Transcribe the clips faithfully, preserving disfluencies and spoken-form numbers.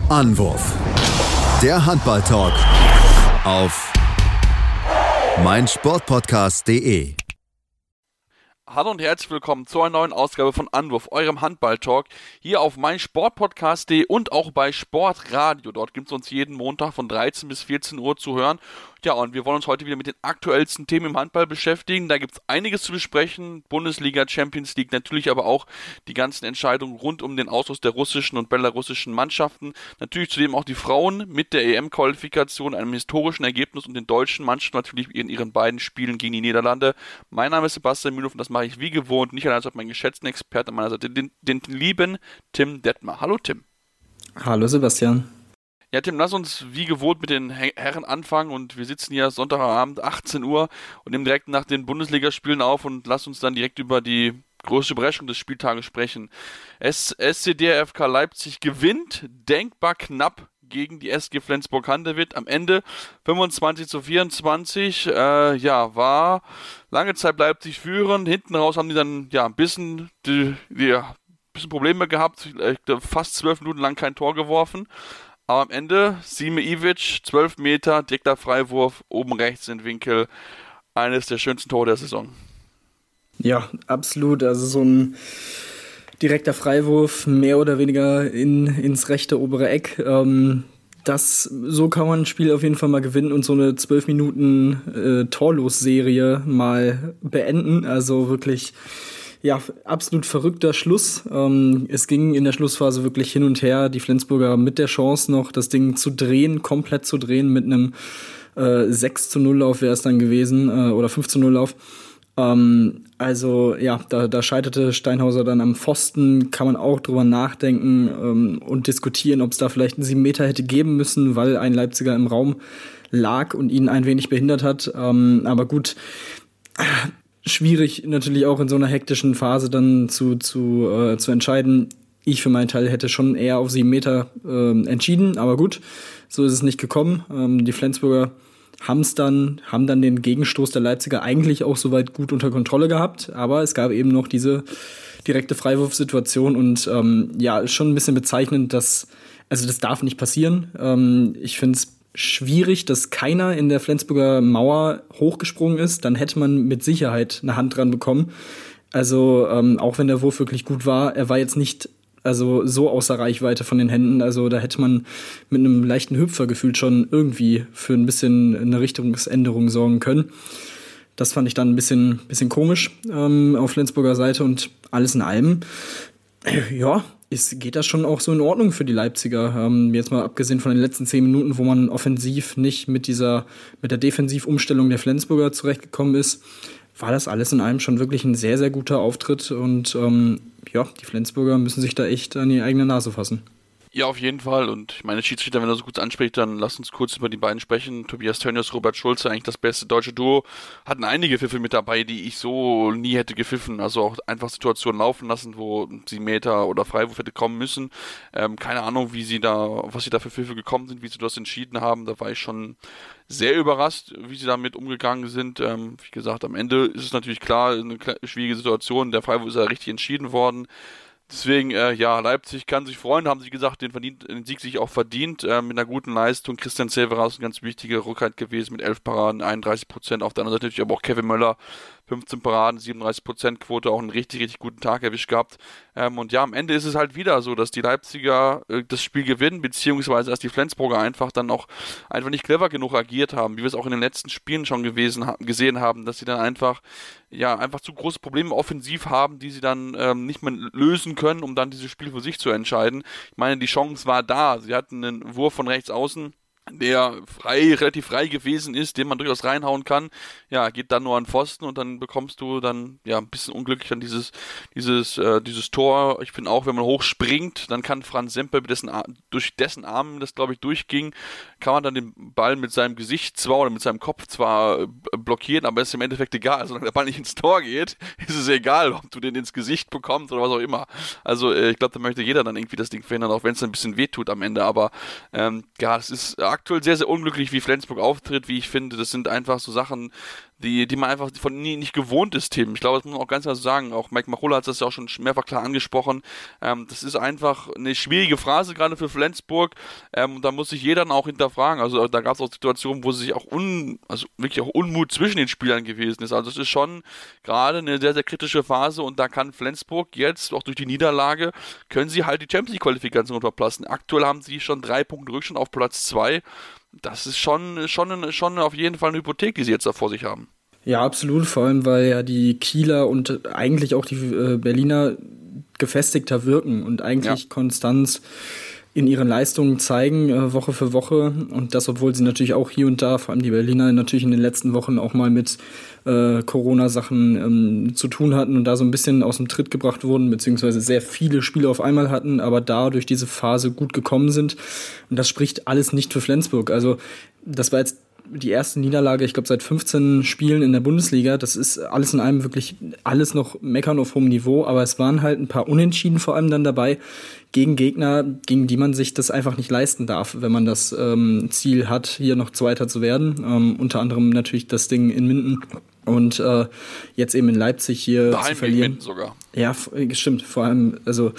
Anwurf. Der Handball-Talk auf meinsportpodcast punkt de. Hallo und herzlich willkommen zu einer neuen Ausgabe von Anwurf, eurem Handball-Talk, hier auf meinsportpodcast punkt de und auch bei Sportradio. Dort gibt es uns jeden Montag von dreizehn bis vierzehn Uhr zu hören. Ja, und wir wollen uns heute wieder mit den aktuellsten Themen im Handball beschäftigen. Da gibt es einiges zu besprechen, Bundesliga, Champions League, natürlich aber auch die ganzen Entscheidungen rund um den Ausschluss der russischen und belarussischen Mannschaften. Natürlich zudem auch die Frauen mit der E M-Qualifikation, einem historischen Ergebnis und den deutschen Mannschaften natürlich in ihren beiden Spielen gegen die Niederlande. Mein Name ist Sebastian Mühlhoff und das mache ich wie gewohnt, nicht allein als meinen geschätzten Experten an meiner Seite, den, den lieben Tim Detmer. Hallo Tim. Hallo Sebastian. Ja, Tim, lass uns wie gewohnt mit den Herren anfangen und wir sitzen hier Sonntagabend, achtzehn Uhr und nehmen direkt nach den Bundesligaspielen auf und lass uns dann direkt über die größte Überraschung des Spieltages sprechen. S C D F K Leipzig gewinnt denkbar knapp gegen die S G Flensburg-Handewitt. Am Ende fünfundzwanzig zu vierundzwanzig. Äh, ja, war lange Zeit Leipzig führend. Hinten raus haben die dann ja ein bisschen, die, die, ein bisschen Probleme gehabt. Fast zwölf Minuten lang kein Tor geworfen. Aber am Ende, Sime Ivic, zwölf Meter, direkter Freiwurf, oben rechts in Winkel. Eines der schönsten Tore der Saison. Ja, absolut. Also so ein direkter Freiwurf, mehr oder weniger in, ins rechte obere Eck. Ähm, das, so kann man ein Spiel auf jeden Fall mal gewinnen und so eine zwölf Minuten äh, Torlos-Serie mal beenden. Also wirklich... Ja, absolut verrückter Schluss. Ähm, es ging in der Schlussphase wirklich hin und her. Die Flensburger mit der Chance noch, das Ding zu drehen, komplett zu drehen mit einem äh, sechs zu null Lauf wäre es dann gewesen, äh, oder fünf zu null Lauf. Ähm, also ja, da, da scheiterte Steinhauser dann am Pfosten. Kann man auch drüber nachdenken ähm, und diskutieren, ob es da vielleicht einen sieben Meter hätte geben müssen, weil ein Leipziger im Raum lag und ihn ein wenig behindert hat. Ähm, aber gut, schwierig natürlich auch in so einer hektischen Phase dann zu, zu, äh, zu entscheiden. Ich für meinen Teil hätte schon eher auf sieben Meter äh, entschieden, aber gut, so ist es nicht gekommen. Ähm, die Flensburger haben's dann, haben dann den Gegenstoß der Leipziger eigentlich auch soweit gut unter Kontrolle gehabt, aber es gab eben noch diese direkte Freiwurfsituation und ähm, ja, ist schon ein bisschen bezeichnend, dass, also das darf nicht passieren. Ähm, ich finde es schwierig, dass keiner in der Flensburger Mauer hochgesprungen ist, dann hätte man mit Sicherheit eine Hand dran bekommen. Also ähm, auch wenn der Wurf wirklich gut war, er war jetzt nicht also so außer Reichweite von den Händen. Also da hätte man mit einem leichten Hüpfer gefühlt schon irgendwie für ein bisschen eine Richtungsänderung sorgen können. Das fand ich dann ein bisschen, bisschen komisch ähm, auf Flensburger Seite und alles in allem, äh, ja, Ist, geht das schon auch so in Ordnung für die Leipziger. Ähm, jetzt mal abgesehen von den letzten zehn Minuten, wo man offensiv nicht mit dieser, mit der Defensivumstellung der Flensburger zurechtgekommen ist, war das alles in allem schon wirklich ein sehr, sehr guter Auftritt. Und ähm, ja, die Flensburger müssen sich da echt an die eigene Nase fassen. Ja, auf jeden Fall. Und ich meine, Schiedsrichter, wenn er so gut anspricht, dann lasst uns kurz über die beiden sprechen. Tobias Tönnies, Robert Schulze, eigentlich das beste deutsche Duo, hatten einige Pfiffe mit dabei, die ich so nie hätte gepfiffen. Also auch einfach Situationen laufen lassen, wo sie Meter oder Freiwurf hätte kommen müssen. Ähm, keine Ahnung, wie sie da, was sie da für Pfiffe gekommen sind, wie sie das entschieden haben. Da war ich schon sehr überrascht, wie sie damit umgegangen sind. Ähm, wie gesagt, am Ende ist es natürlich klar, eine schwierige Situation. Der Freiwurf ist ja richtig entschieden worden. Deswegen, äh, ja, Leipzig kann sich freuen, haben sie gesagt, den, verdient, den Sieg sich auch verdient, äh, mit einer guten Leistung. Christian Severas, ein ganz wichtiger Rückhalt gewesen mit elf Paraden, einunddreißig Prozent. Auf der anderen Seite natürlich aber auch Kevin Möller, fünfzehn Paraden, siebenunddreißig Prozent Quote, auch einen richtig, richtig guten Tag erwischt gehabt. Ähm, und ja, am Ende ist es halt wieder so, dass die Leipziger äh, das Spiel gewinnen, beziehungsweise dass die Flensburger einfach dann auch einfach nicht clever genug agiert haben, wie wir es auch in den letzten Spielen schon gewesen, ha- gesehen haben, dass sie dann einfach ja, einfach zu große Probleme offensiv haben, die sie dann ähm, nicht mehr lösen können, um dann dieses Spiel für sich zu entscheiden. Ich meine, die Chance war da. Sie hatten einen Wurf von rechts außen, der frei, relativ frei gewesen ist, den man durchaus reinhauen kann. Ja, geht dann nur an Pfosten und dann bekommst du dann ja ein bisschen unglücklich an dieses dieses äh, dieses Tor. Ich finde auch, wenn man hochspringt, dann kann Franz Semper dessen, durch dessen Armen das, glaube ich, durchging, kann man dann den Ball mit seinem Gesicht zwar oder mit seinem Kopf zwar äh, blockieren, aber es ist im Endeffekt egal. Solange der Ball nicht ins Tor geht, ist es egal, ob du den ins Gesicht bekommst oder was auch immer. Also äh, ich glaube, da möchte jeder dann irgendwie das Ding verhindern, auch wenn es ein bisschen wehtut am Ende. Aber ähm, ja, es ist aktuell sehr, sehr unglücklich, wie Flensburg auftritt, wie ich finde. Das sind einfach so Sachen, die, die man einfach von nie nicht gewohnt ist, Tim. Ich glaube, das muss man auch ganz klar sagen. Auch Mike Machulla hat das ja auch schon mehrfach klar angesprochen. Ähm, das ist einfach eine schwierige Phase, gerade für Flensburg. Ähm, da muss sich jeder dann auch hinterfragen. Also da gab es auch Situationen, wo sich auch un, also wirklich auch Unmut zwischen den Spielern gewesen ist. Also es ist schon gerade eine sehr, sehr kritische Phase und da kann Flensburg jetzt, auch durch die Niederlage, können sie halt die Champions League-Qualifikation verpassen. Aktuell haben sie schon drei Punkte Rückstand auf Platz zwei. Das ist schon, schon, schon auf jeden Fall eine Hypothek, die sie jetzt da vor sich haben. Ja, absolut, vor allem weil ja die Kieler und eigentlich auch die äh, Berliner gefestigter wirken und eigentlich ja. Konstanz in ihren Leistungen zeigen, äh, Woche für Woche. Und das, obwohl sie natürlich auch hier und da, vor allem die Berliner, natürlich in den letzten Wochen auch mal mit äh, Corona-Sachen ähm, zu tun hatten und da so ein bisschen aus dem Tritt gebracht wurden, beziehungsweise sehr viele Spiele auf einmal hatten, aber da durch diese Phase gut gekommen sind. Und das spricht alles nicht für Flensburg. Also das war jetzt die erste Niederlage, ich glaube, seit fünfzehn Spielen in der Bundesliga. Das ist alles in allem wirklich alles noch meckern auf hohem Niveau, aber es waren halt ein paar Unentschieden vor allem dann dabei gegen Gegner, gegen die man sich das einfach nicht leisten darf, wenn man das ähm, Ziel hat, hier noch Zweiter zu werden. Ähm, unter anderem natürlich das Ding in Minden und äh, jetzt eben in Leipzig hier Daheim zu verlieren. Minden sogar. Ja, stimmt. Vor allem, also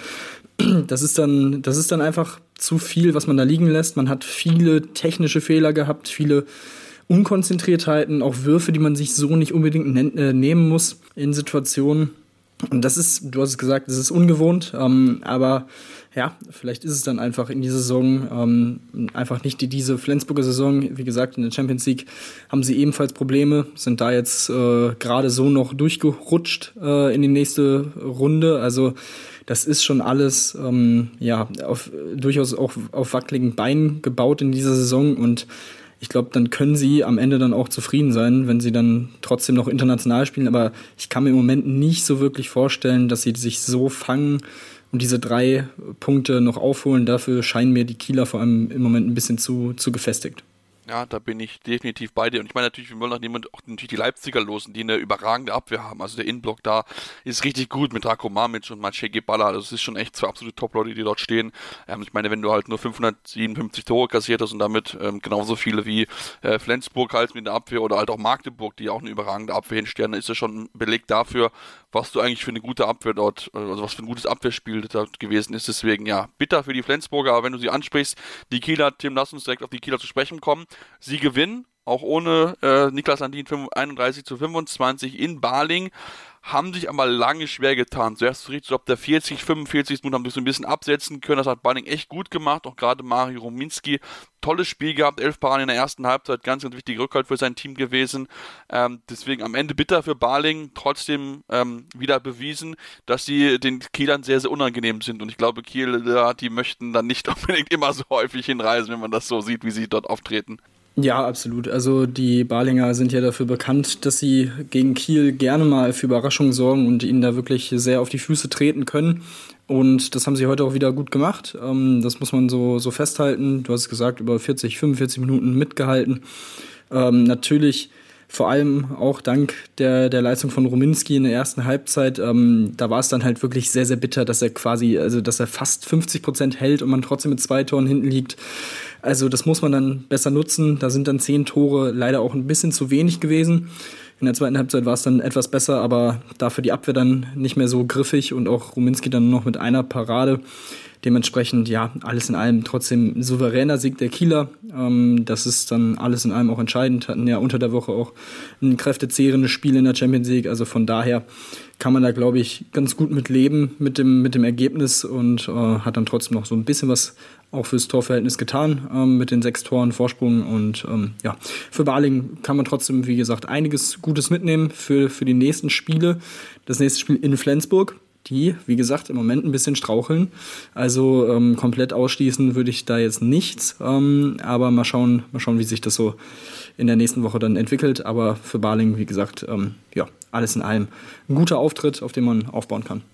das ist dann, das ist dann einfach zu viel, was man da liegen lässt. Man hat viele technische Fehler gehabt, viele Unkonzentriertheiten, auch Würfe, die man sich so nicht unbedingt nen- äh, nehmen muss in Situationen. Und das ist, du hast es gesagt, das ist ungewohnt, ähm, aber ja, vielleicht ist es dann einfach in dieser Saison ähm, einfach nicht die, diese Flensburger Saison. Wie gesagt, in der Champions League haben sie ebenfalls Probleme, sind da jetzt äh, gerade so noch durchgerutscht äh, in die nächste Runde. Also das ist schon alles ähm, ja auf, durchaus auch auf wackeligen Beinen gebaut in dieser Saison und ich glaube, dann können sie am Ende dann auch zufrieden sein, wenn sie dann trotzdem noch international spielen. Aber ich kann mir im Moment nicht so wirklich vorstellen, dass sie sich so fangen und diese drei Punkte noch aufholen. Dafür scheinen mir die Kieler vor allem im Moment ein bisschen zu, zu gefestigt. Ja, da bin ich definitiv bei dir. Und ich meine natürlich, wir wollen auch natürlich die Leipziger losen, die eine überragende Abwehr haben. Also der Innenblock da ist richtig gut mit Rako Mamic und Maciej Gebala. Also es ist schon echt zwei absolute Top-Leute, die dort stehen. Ähm, ich meine, wenn du halt nur fünfhundertsiebenundfünfzig Tore kassiert hast und damit ähm, genauso viele wie äh, Flensburg halt mit der Abwehr oder halt auch Magdeburg, die auch eine überragende Abwehr hinstellen, dann ist das schon ein Beleg dafür, was du eigentlich für eine gute Abwehr dort, also was für ein gutes Abwehrspiel dort gewesen ist. Deswegen, ja, bitter für die Flensburger, aber wenn du sie ansprichst, die Kieler, Tim, lass uns direkt auf die Kieler zu sprechen kommen. Sie gewinnen, auch ohne äh, Niklas Landin einunddreißig zu fünfundzwanzig in Baling, haben sich aber lange schwer getan. Zuerst so richtig so ab der vierzig, fünfundvierzig Minuten haben sich so ein bisschen absetzen können. Das hat Baling echt gut gemacht. Auch gerade Mario Rominski, tolles Spiel gehabt, elf Paraden in der ersten Halbzeit, ganz, ganz wichtiger Rückhalt für sein Team gewesen. Ähm, deswegen am Ende bitter für Baling, trotzdem ähm, wieder bewiesen, dass sie den Kielern sehr, sehr unangenehm sind. Und ich glaube, Kiel, ja, die möchten dann nicht unbedingt immer so häufig hinreisen, wenn man das so sieht, wie sie dort auftreten. Ja, absolut. Also die Balinger sind ja dafür bekannt, dass sie gegen Kiel gerne mal für Überraschungen sorgen und ihnen da wirklich sehr auf die Füße treten können. Und das haben sie heute auch wieder gut gemacht. Ähm, das muss man so, so festhalten. Du hast es gesagt, über vierzig, fünfundvierzig Minuten mitgehalten. Ähm, natürlich vor allem auch dank der, der Leistung von Rominski in der ersten Halbzeit. Ähm, da war es dann halt wirklich sehr, sehr bitter, dass er quasi, also dass er fast fünfzig Prozent hält und man trotzdem mit zwei Toren hinten liegt. Also das muss man dann besser nutzen. Da sind dann zehn Tore leider auch ein bisschen zu wenig gewesen. In der zweiten Halbzeit war es dann etwas besser, aber dafür die Abwehr dann nicht mehr so griffig und auch Rominski dann noch mit einer Parade. Dementsprechend, ja, alles in allem trotzdem ein souveräner Sieg der Kieler. Ähm, das ist dann alles in allem auch entscheidend. Hatten ja unter der Woche auch ein kräftezehrendes Spiel in der Champions League. Also von daher kann man da, glaube ich, ganz gut mit leben mit dem, mit dem Ergebnis und äh, hat dann trotzdem noch so ein bisschen was auch fürs Torverhältnis getan ähm, mit den sechs Toren Vorsprung. Und ähm, ja, für Baling kann man trotzdem, wie gesagt, einiges Gutes mitnehmen für, für die nächsten Spiele. Das nächste Spiel in Flensburg, die, wie gesagt, im Moment ein bisschen straucheln. Also ähm, komplett ausschließen würde ich da jetzt nichts. Ähm, aber mal schauen, mal schauen, wie sich das so in der nächsten Woche dann entwickelt. Aber für Baling, wie gesagt, ähm, ja, alles in allem ein guter Auftritt, auf den man aufbauen kann.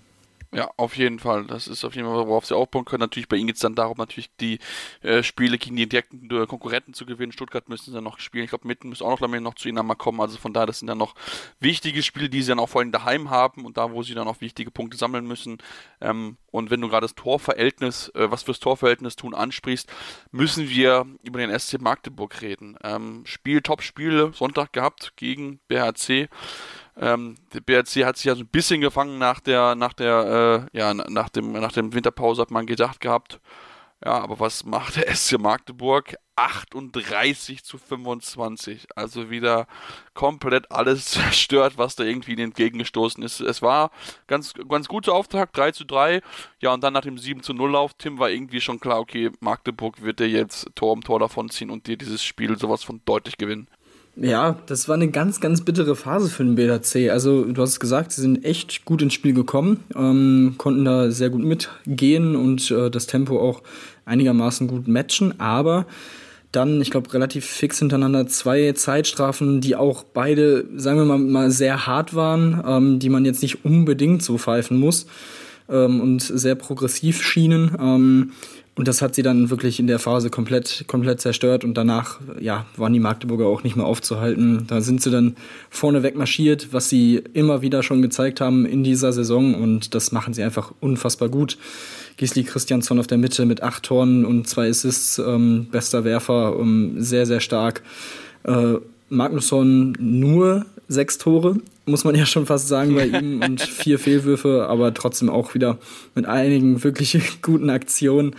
Ja, auf jeden Fall. Das ist auf jeden Fall, worauf sie aufbauen können. Natürlich bei ihnen geht es dann darum, natürlich die äh, Spiele gegen die direkten äh, Konkurrenten zu gewinnen. Stuttgart müssen sie dann noch spielen. Ich glaube, Mitten müssen auch noch, damit noch zu ihnen einmal kommen. Also von daher, das sind dann noch wichtige Spiele, die sie dann auch vor allem daheim haben und da, wo sie dann auch wichtige Punkte sammeln müssen. Ähm, und wenn du gerade das Torverhältnis, äh, was fürs Torverhältnis tun, ansprichst, müssen wir über den S C Magdeburg reden. Ähm, Spiel, Top-Spiele Sonntag gehabt gegen B H C. Ähm, der B H C hat sich ja so ein bisschen gefangen nach der, nach der, äh, ja, nach dem, nach dem Winterpause, hat man gedacht gehabt. Ja, aber was macht der S C Magdeburg? achtunddreißig zu fünfundzwanzig. Also wieder komplett alles zerstört, was da irgendwie ihnen entgegengestoßen ist. Es war ganz, ganz guter Auftakt, drei zu drei. Ja, und dann nach dem sieben zu null Lauf, Tim, war irgendwie schon klar, okay, Magdeburg wird dir jetzt Tor um Tor davonziehen und dir dieses Spiel sowas von deutlich gewinnen. Ja, das war eine ganz, ganz bittere Phase für den B H C. Also du hast es gesagt, sie sind echt gut ins Spiel gekommen, ähm, konnten da sehr gut mitgehen und äh, das Tempo auch einigermaßen gut matchen, aber dann, ich glaube, relativ fix hintereinander zwei Zeitstrafen, die auch beide, sagen wir mal, mal sehr hart waren, ähm, die man jetzt nicht unbedingt so pfeifen muss ähm, und sehr progressiv schienen. Ähm, Und das hat sie dann wirklich in der Phase komplett, komplett zerstört. Und danach, ja, waren die Magdeburger auch nicht mehr aufzuhalten. Da sind sie dann vorneweg marschiert, was sie immer wieder schon gezeigt haben in dieser Saison. Und das machen sie einfach unfassbar gut. Gisli Christiansson auf der Mitte mit acht Toren und zwei Assists, ähm, bester Werfer, ähm, sehr, sehr stark. Äh, Magnusson nur sechs Tore, muss man ja schon fast sagen bei ihm, und vier Fehlwürfe, aber trotzdem auch wieder mit einigen wirklich guten Aktionen.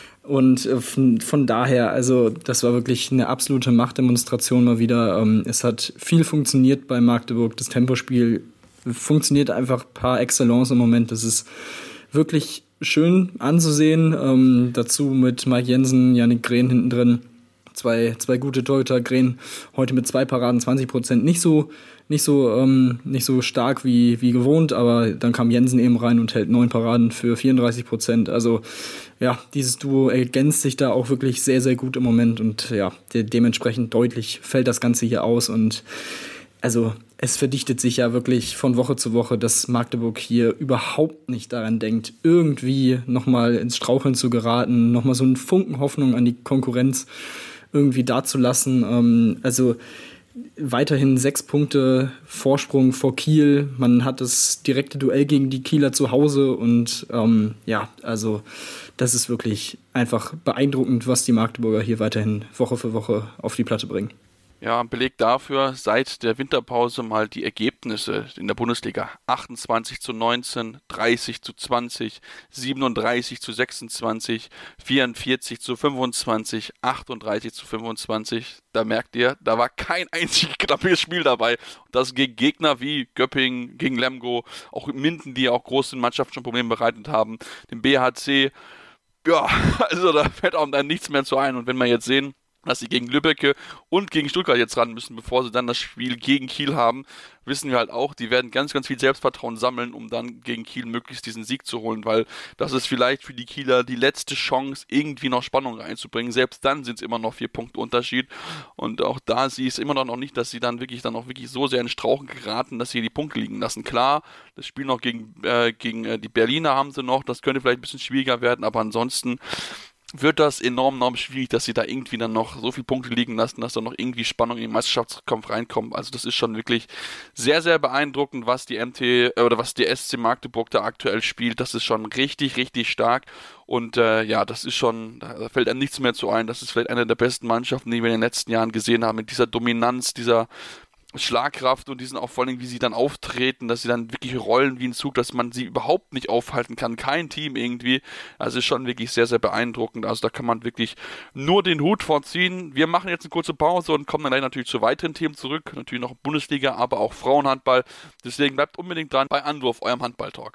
Und von, von daher, also das war wirklich eine absolute Machtdemonstration mal wieder. Es hat viel funktioniert bei Magdeburg. Das Tempospiel funktioniert einfach par excellence im Moment. Das ist wirklich schön anzusehen. Ähm, dazu mit Mike Jensen, Yannick Grehn hinten drin. Zwei, zwei gute Torhüter. Grehn heute mit zwei Paraden, zwanzig Prozent. Nicht so, nicht so, ähm, nicht so stark wie, wie gewohnt, aber dann kam Jensen eben rein und hält neun Paraden für vierunddreißig Prozent. Also ja, dieses Duo ergänzt sich da auch wirklich sehr, sehr gut im Moment und ja, de- dementsprechend deutlich fällt das Ganze hier aus und also es verdichtet sich ja wirklich von Woche zu Woche, dass Magdeburg hier überhaupt nicht daran denkt, irgendwie nochmal ins Straucheln zu geraten, nochmal so einen Funken Hoffnung an die Konkurrenz irgendwie dazulassen. Ähm, also weiterhin sechs Punkte Vorsprung vor Kiel. Man hat das direkte Duell gegen die Kieler zu Hause und ähm, ja, also das ist wirklich einfach beeindruckend, was die Magdeburger hier weiterhin Woche für Woche auf die Platte bringen. Ja, Beleg dafür, seit der Winterpause mal die Ergebnisse in der Bundesliga. achtundzwanzig zu neunzehn, dreißig zu zwanzig, siebenunddreißig zu sechsundzwanzig, vierundvierzig zu fünfundzwanzig, achtunddreißig zu fünfundzwanzig. Da merkt ihr, da war kein einziges knappes Spiel dabei. Und das gegen Gegner wie Göppingen, gegen Lemgo, auch Minden, die auch großen Mannschaften schon Probleme bereitet haben, dem B H C. Ja, also da fällt auch dann nichts mehr zu ein. Und wenn wir jetzt sehen, dass sie gegen Lübbecke und gegen Stuttgart jetzt ran müssen, bevor sie dann das Spiel gegen Kiel haben, wissen wir halt auch, die werden ganz, ganz viel Selbstvertrauen sammeln, um dann gegen Kiel möglichst diesen Sieg zu holen, weil das ist vielleicht für die Kieler die letzte Chance, irgendwie noch Spannung reinzubringen. Selbst dann sind es immer noch vier Punkte Unterschied und auch da sie es immer noch nicht, dass sie dann wirklich dann auch wirklich so sehr in Strauchen geraten, dass sie die Punkte liegen lassen. Klar, das Spiel noch gegen, äh, gegen äh, die Berliner haben sie noch, das könnte vielleicht ein bisschen schwieriger werden, aber ansonsten wird das enorm, enorm schwierig, dass sie da irgendwie dann noch so viele Punkte liegen lassen, dass da noch irgendwie Spannung in den Meisterschaftskampf reinkommt. Also das ist schon wirklich sehr, sehr beeindruckend, was die M T äh, oder was die S C Magdeburg da aktuell spielt. Das ist schon richtig, richtig stark. Und äh, ja, das ist schon, da fällt einem nichts mehr zu ein. Das ist vielleicht eine der besten Mannschaften, die wir in den letzten Jahren gesehen haben, mit dieser Dominanz, dieser Schlagkraft und diesen auch vor allem, wie sie dann auftreten, dass sie dann wirklich rollen wie ein Zug, dass man sie überhaupt nicht aufhalten kann, kein Team irgendwie. Also ist schon wirklich sehr, sehr beeindruckend. Also da kann man wirklich nur den Hut vorziehen. Wir machen jetzt eine kurze Pause und kommen dann gleich natürlich zu weiteren Themen zurück. Natürlich noch Bundesliga, aber auch Frauenhandball. Deswegen bleibt unbedingt dran bei Anwurf, eurem Handball-Talk.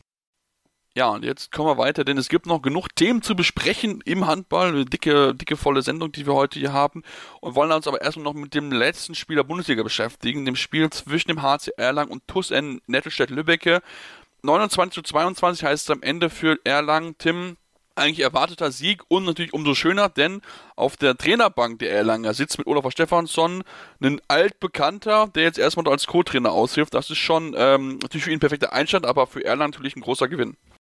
Ja, und jetzt kommen wir weiter, denn es gibt noch genug Themen zu besprechen im Handball. Eine dicke, dicke, volle Sendung, die wir heute hier haben. Und wollen uns aber erstmal noch mit dem letzten Spiel der Bundesliga beschäftigen, dem Spiel zwischen dem H C Erlangen und T U S N Nettelstedt-Lübbecke. neunundzwanzig zu zweiundzwanzig heißt es am Ende für Erlangen. Tim, eigentlich erwarteter Sieg und natürlich umso schöner, denn auf der Trainerbank der Erlanger sitzt mit Olaf Stefansson ein altbekannter, der jetzt erstmal als Co-Trainer aushilft. Das ist schon ähm, natürlich für ihn ein perfekter Einstand, aber für Erlangen natürlich ein großer Gewinn.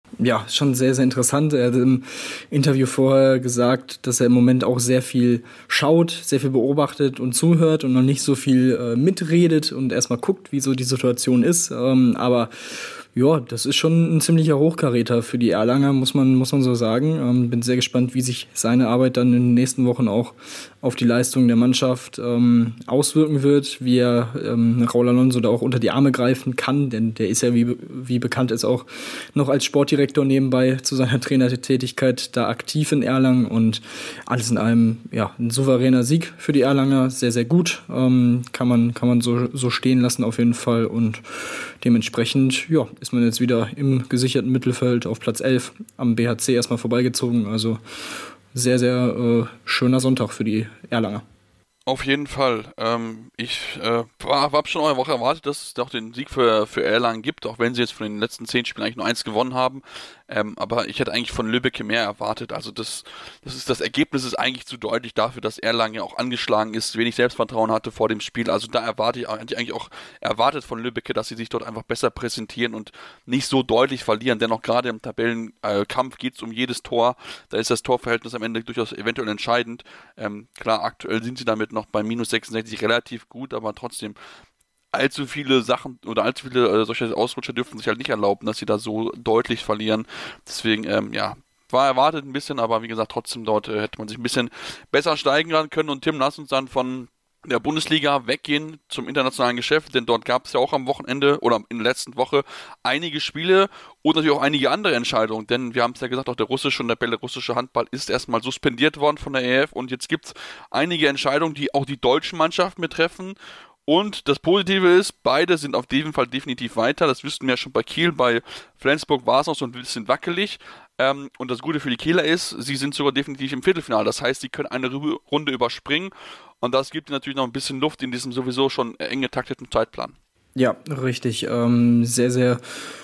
Ja, schon sehr, sehr interessant. Er hat im Interview vorher gesagt, dass er im Moment auch sehr viel schaut, sehr viel beobachtet und zuhört und noch nicht so viel äh, mitredet und erstmal guckt, wie so die Situation ist. Ähm, aber ja, das ist schon ein ziemlicher Hochkaräter für die Erlanger, muss man, muss man so sagen. Ähm, bin sehr gespannt, wie sich seine Arbeit dann in den nächsten Wochen auch auf die Leistung der Mannschaft ähm, auswirken wird, wie er ähm, Raul Alonso da auch unter die Arme greifen kann, denn der ist ja, wie, wie bekannt ist, auch noch als Sportdirektor nebenbei zu seiner Trainertätigkeit da aktiv in Erlangen und alles in allem ja ein souveräner Sieg für die Erlanger, sehr, sehr gut, ähm, kann man, kann man so, so stehen lassen auf jeden Fall und dementsprechend ja, ist man jetzt wieder im gesicherten Mittelfeld auf Platz elf am B H C erstmal vorbeigezogen, also sehr, sehr äh, schöner Sonntag für die Erlanger. Auf jeden Fall. Ähm, ich äh, habe schon eine Woche erwartet, dass es auch den Sieg für, für Erlangen gibt, auch wenn sie jetzt von den letzten zehn Spielen eigentlich nur eins gewonnen haben. Ähm, aber ich hätte eigentlich von Lübbecke mehr erwartet. Also das, das ist das Ergebnis ist eigentlich zu deutlich dafür, dass Erlangen ja auch angeschlagen ist, wenig Selbstvertrauen hatte vor dem Spiel. Also da erwarte ich, hätte ich eigentlich auch erwartet von Lübbecke, dass sie sich dort einfach besser präsentieren und nicht so deutlich verlieren. Denn auch gerade im Tabellenkampf geht es um jedes Tor. Da ist das Torverhältnis am Ende durchaus eventuell entscheidend. Ähm, klar, aktuell sind sie damit noch bei minus sechsundsechzig relativ gut, aber trotzdem allzu viele Sachen oder allzu viele äh, solche Ausrutscher dürfen sich halt nicht erlauben, dass sie da so deutlich verlieren. Deswegen, ähm, ja, war erwartet ein bisschen, aber wie gesagt, trotzdem dort äh, hätte man sich ein bisschen besser steigern können. Und Tim, lass uns dann von der Bundesliga weggehen zum internationalen Geschäft, denn dort gab es ja auch am Wochenende oder in der letzten Woche einige Spiele und natürlich auch einige andere Entscheidungen, denn wir haben es ja gesagt, auch der russische und der belarussische Handball ist erstmal suspendiert worden von der E F und jetzt gibt es einige Entscheidungen, die auch die deutschen Mannschaften betreffen. Und das Positive ist, beide sind auf jeden Fall definitiv weiter. Das wüssten wir ja schon bei Kiel. Bei Flensburg war es noch so ein bisschen wackelig. Ähm, und das Gute für die Kieler ist, sie sind sogar definitiv im Viertelfinale. Das heißt, sie können eine Runde überspringen. Und das gibt natürlich noch ein bisschen Luft in diesem sowieso schon eng getakteten Zeitplan. Ja, richtig. Ähm, sehr, sehr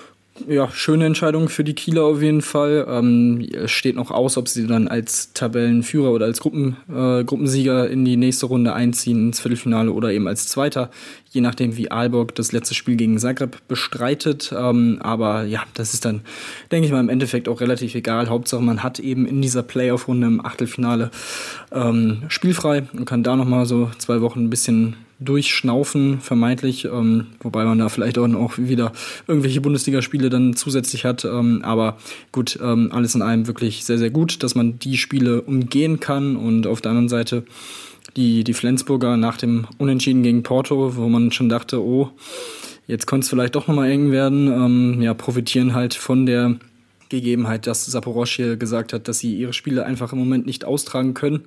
ja, schöne Entscheidung für die Kieler auf jeden Fall. Ähm, es steht noch aus, ob sie dann als Tabellenführer oder als Gruppen, äh, Gruppensieger in die nächste Runde einziehen, ins Viertelfinale oder eben als Zweiter, je nachdem wie Aalborg das letzte Spiel gegen Zagreb bestreitet. Ähm, aber ja, das ist dann, denke ich mal, im Endeffekt auch relativ egal. Hauptsache, man hat eben in dieser Playoff-Runde im Achtelfinale ähm, spielfrei und kann da nochmal so zwei Wochen ein bisschen durchschnaufen, vermeintlich, ähm, wobei man da vielleicht auch noch wieder irgendwelche Bundesligaspiele dann zusätzlich hat, ähm, aber gut, ähm, alles in allem wirklich sehr, sehr gut, dass man die Spiele umgehen kann und auf der anderen Seite die, die Flensburger nach dem Unentschieden gegen Porto, wo man schon dachte, oh, jetzt könnte es vielleicht doch nochmal eng werden, ähm, ja, profitieren halt von der Gegebenheit, dass Saporoschje gesagt hat, dass sie ihre Spiele einfach im Moment nicht austragen können,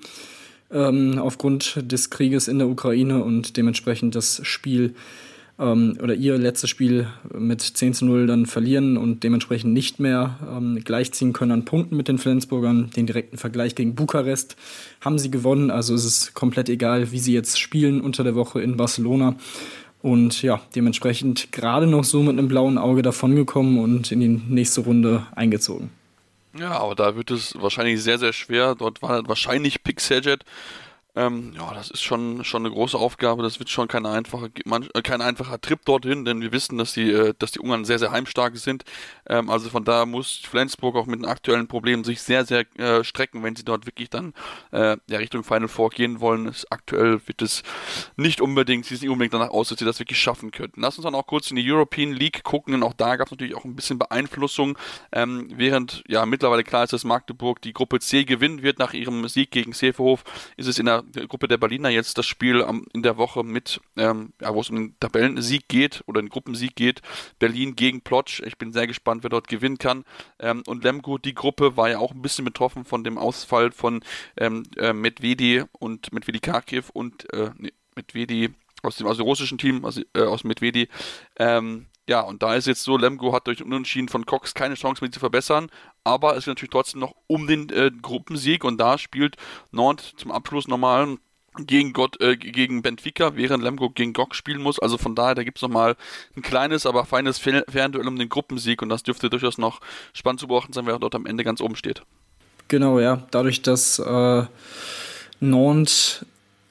Ähm, aufgrund des Krieges in der Ukraine und dementsprechend das Spiel ähm, oder ihr letztes Spiel mit zehn zu null dann verlieren und dementsprechend nicht mehr ähm, gleichziehen können an Punkten mit den Flensburgern. Den direkten Vergleich gegen Bukarest haben sie gewonnen, also es ist komplett egal, wie sie jetzt spielen unter der Woche in Barcelona. Und ja, dementsprechend gerade noch so mit einem blauen Auge davongekommen und in die nächste Runde eingezogen. Ja, aber da wird es wahrscheinlich sehr, sehr schwer. Dort war wahrscheinlich Pick Saget. Ähm, ja, das ist schon, schon eine große Aufgabe. Das wird schon kein einfacher, kein einfacher Trip dorthin, denn wir wissen, dass die, äh, dass die Ungarn sehr, sehr heimstark sind. Ähm, also von da muss Flensburg auch mit den aktuellen Problemen sich sehr, sehr äh, strecken, wenn sie dort wirklich dann äh, ja, Richtung Final Four gehen wollen. Das, aktuell wird es nicht unbedingt, sieht es nicht unbedingt danach aus, dass sie das wirklich schaffen könnten. Lass uns dann auch kurz in die European League gucken, denn auch da gab es natürlich auch ein bisschen Beeinflussung, ähm, während ja mittlerweile klar ist, dass Magdeburg die Gruppe C gewinnen wird nach ihrem Sieg gegen Seehof, ist es in der Gruppe der Berliner jetzt das Spiel am, in der Woche mit, ähm, ja, wo es um den Tabellensieg geht oder den Gruppensieg geht. Berlin gegen Plotsch. Ich bin sehr gespannt, wer dort gewinnen kann. Ähm, und Lemgo, die Gruppe, war ja auch ein bisschen betroffen von dem Ausfall von ähm, äh, Medvedi und Medvedi Kharkiv und äh, nee, Medvedi aus dem, aus dem russischen Team, also, äh, aus Medvedi. Ähm, Ja, und da ist jetzt so, Lemgo hat durch den Unentschieden von Cox keine Chance mehr, die zu verbessern, aber es geht natürlich trotzdem noch um den äh, Gruppensieg und da spielt Nantes zum Abschluss nochmal gegen Gott, äh, gegen Benfica, während Lemgo gegen G O G spielen muss, also von daher, da gibt es nochmal ein kleines, aber feines Fernduell um den Gruppensieg und das dürfte durchaus noch spannend zu beobachten sein, wer dort am Ende ganz oben steht. Genau, ja, dadurch, dass äh, Nantes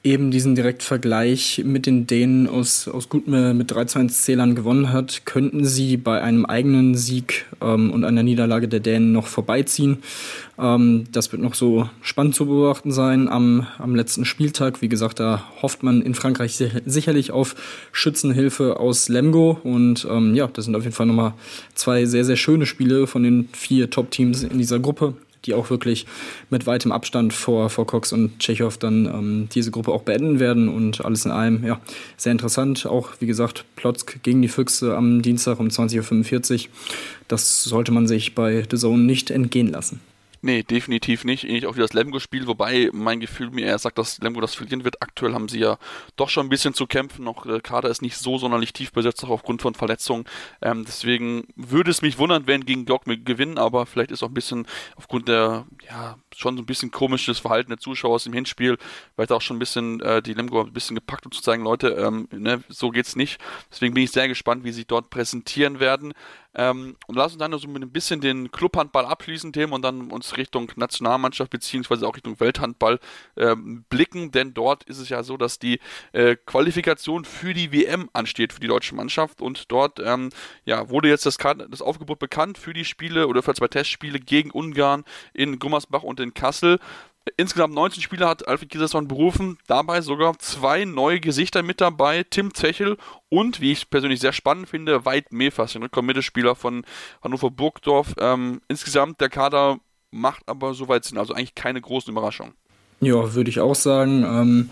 eben diesen Direktvergleich mit den Dänen aus, aus gut mit drei zu eins Zählern gewonnen hat, könnten sie bei einem eigenen Sieg ähm, und einer Niederlage der Dänen noch vorbeiziehen. Ähm, das wird noch so spannend zu beobachten sein am, am letzten Spieltag. Wie gesagt, da hofft man in Frankreich sich, sicherlich auf Schützenhilfe aus Lemgo. Und ähm, ja, das sind auf jeden Fall nochmal zwei sehr, sehr schöne Spiele von den vier Top-Teams in dieser Gruppe, die auch wirklich mit weitem Abstand vor, vor Cox und Tschechow dann ähm, diese Gruppe auch beenden werden. Und alles in allem, ja, sehr interessant. Auch, wie gesagt, Plotzk gegen die Füchse am Dienstag um zwanzig Uhr fünfundvierzig. Das sollte man sich bei The Zone nicht entgehen lassen. Nee, definitiv nicht. Ähnlich auch wie das Lemgo-Spiel, wobei mein Gefühl mir eher sagt, dass Lemgo das verlieren wird. Aktuell haben sie ja doch schon ein bisschen zu kämpfen. Noch der Kader ist nicht so sonderlich tief besetzt, auch aufgrund von Verletzungen. Ähm, deswegen würde es mich wundern, wenn gegen Glock gewinnen, aber vielleicht ist auch ein bisschen aufgrund der, ja, schon so ein bisschen komisches Verhalten der Zuschauer aus dem Hinspiel, weil da auch schon ein bisschen äh, die Lemgo ein bisschen gepackt, um zu zeigen, Leute, ähm, ne, so geht's nicht. Deswegen bin ich sehr gespannt, wie sie dort präsentieren werden. Ähm, und lass uns dann so mit ein bisschen den Clubhandball abschließen, Tim, und dann uns Richtung Nationalmannschaft beziehungsweise auch Richtung Welthandball ähm, blicken, denn dort ist es ja so, dass die äh, Qualifikation für die W M ansteht für die deutsche Mannschaft, und dort ähm, ja, wurde jetzt das, das Aufgebot bekannt für die Spiele oder für zwei Testspiele gegen Ungarn in Gummersbach und in Kassel. Insgesamt neunzehn Spieler hat Alfred Gislason berufen, dabei sogar zwei neue Gesichter mit dabei, Tim Zechel und, wie ich persönlich sehr spannend finde, Veit Mefas, den Rückraum-Mittelspieler von Hannover Burgdorf. Ähm, insgesamt der Kader macht aber soweit Sinn, also eigentlich keine großen Überraschungen. Ja, würde ich auch sagen. Ähm,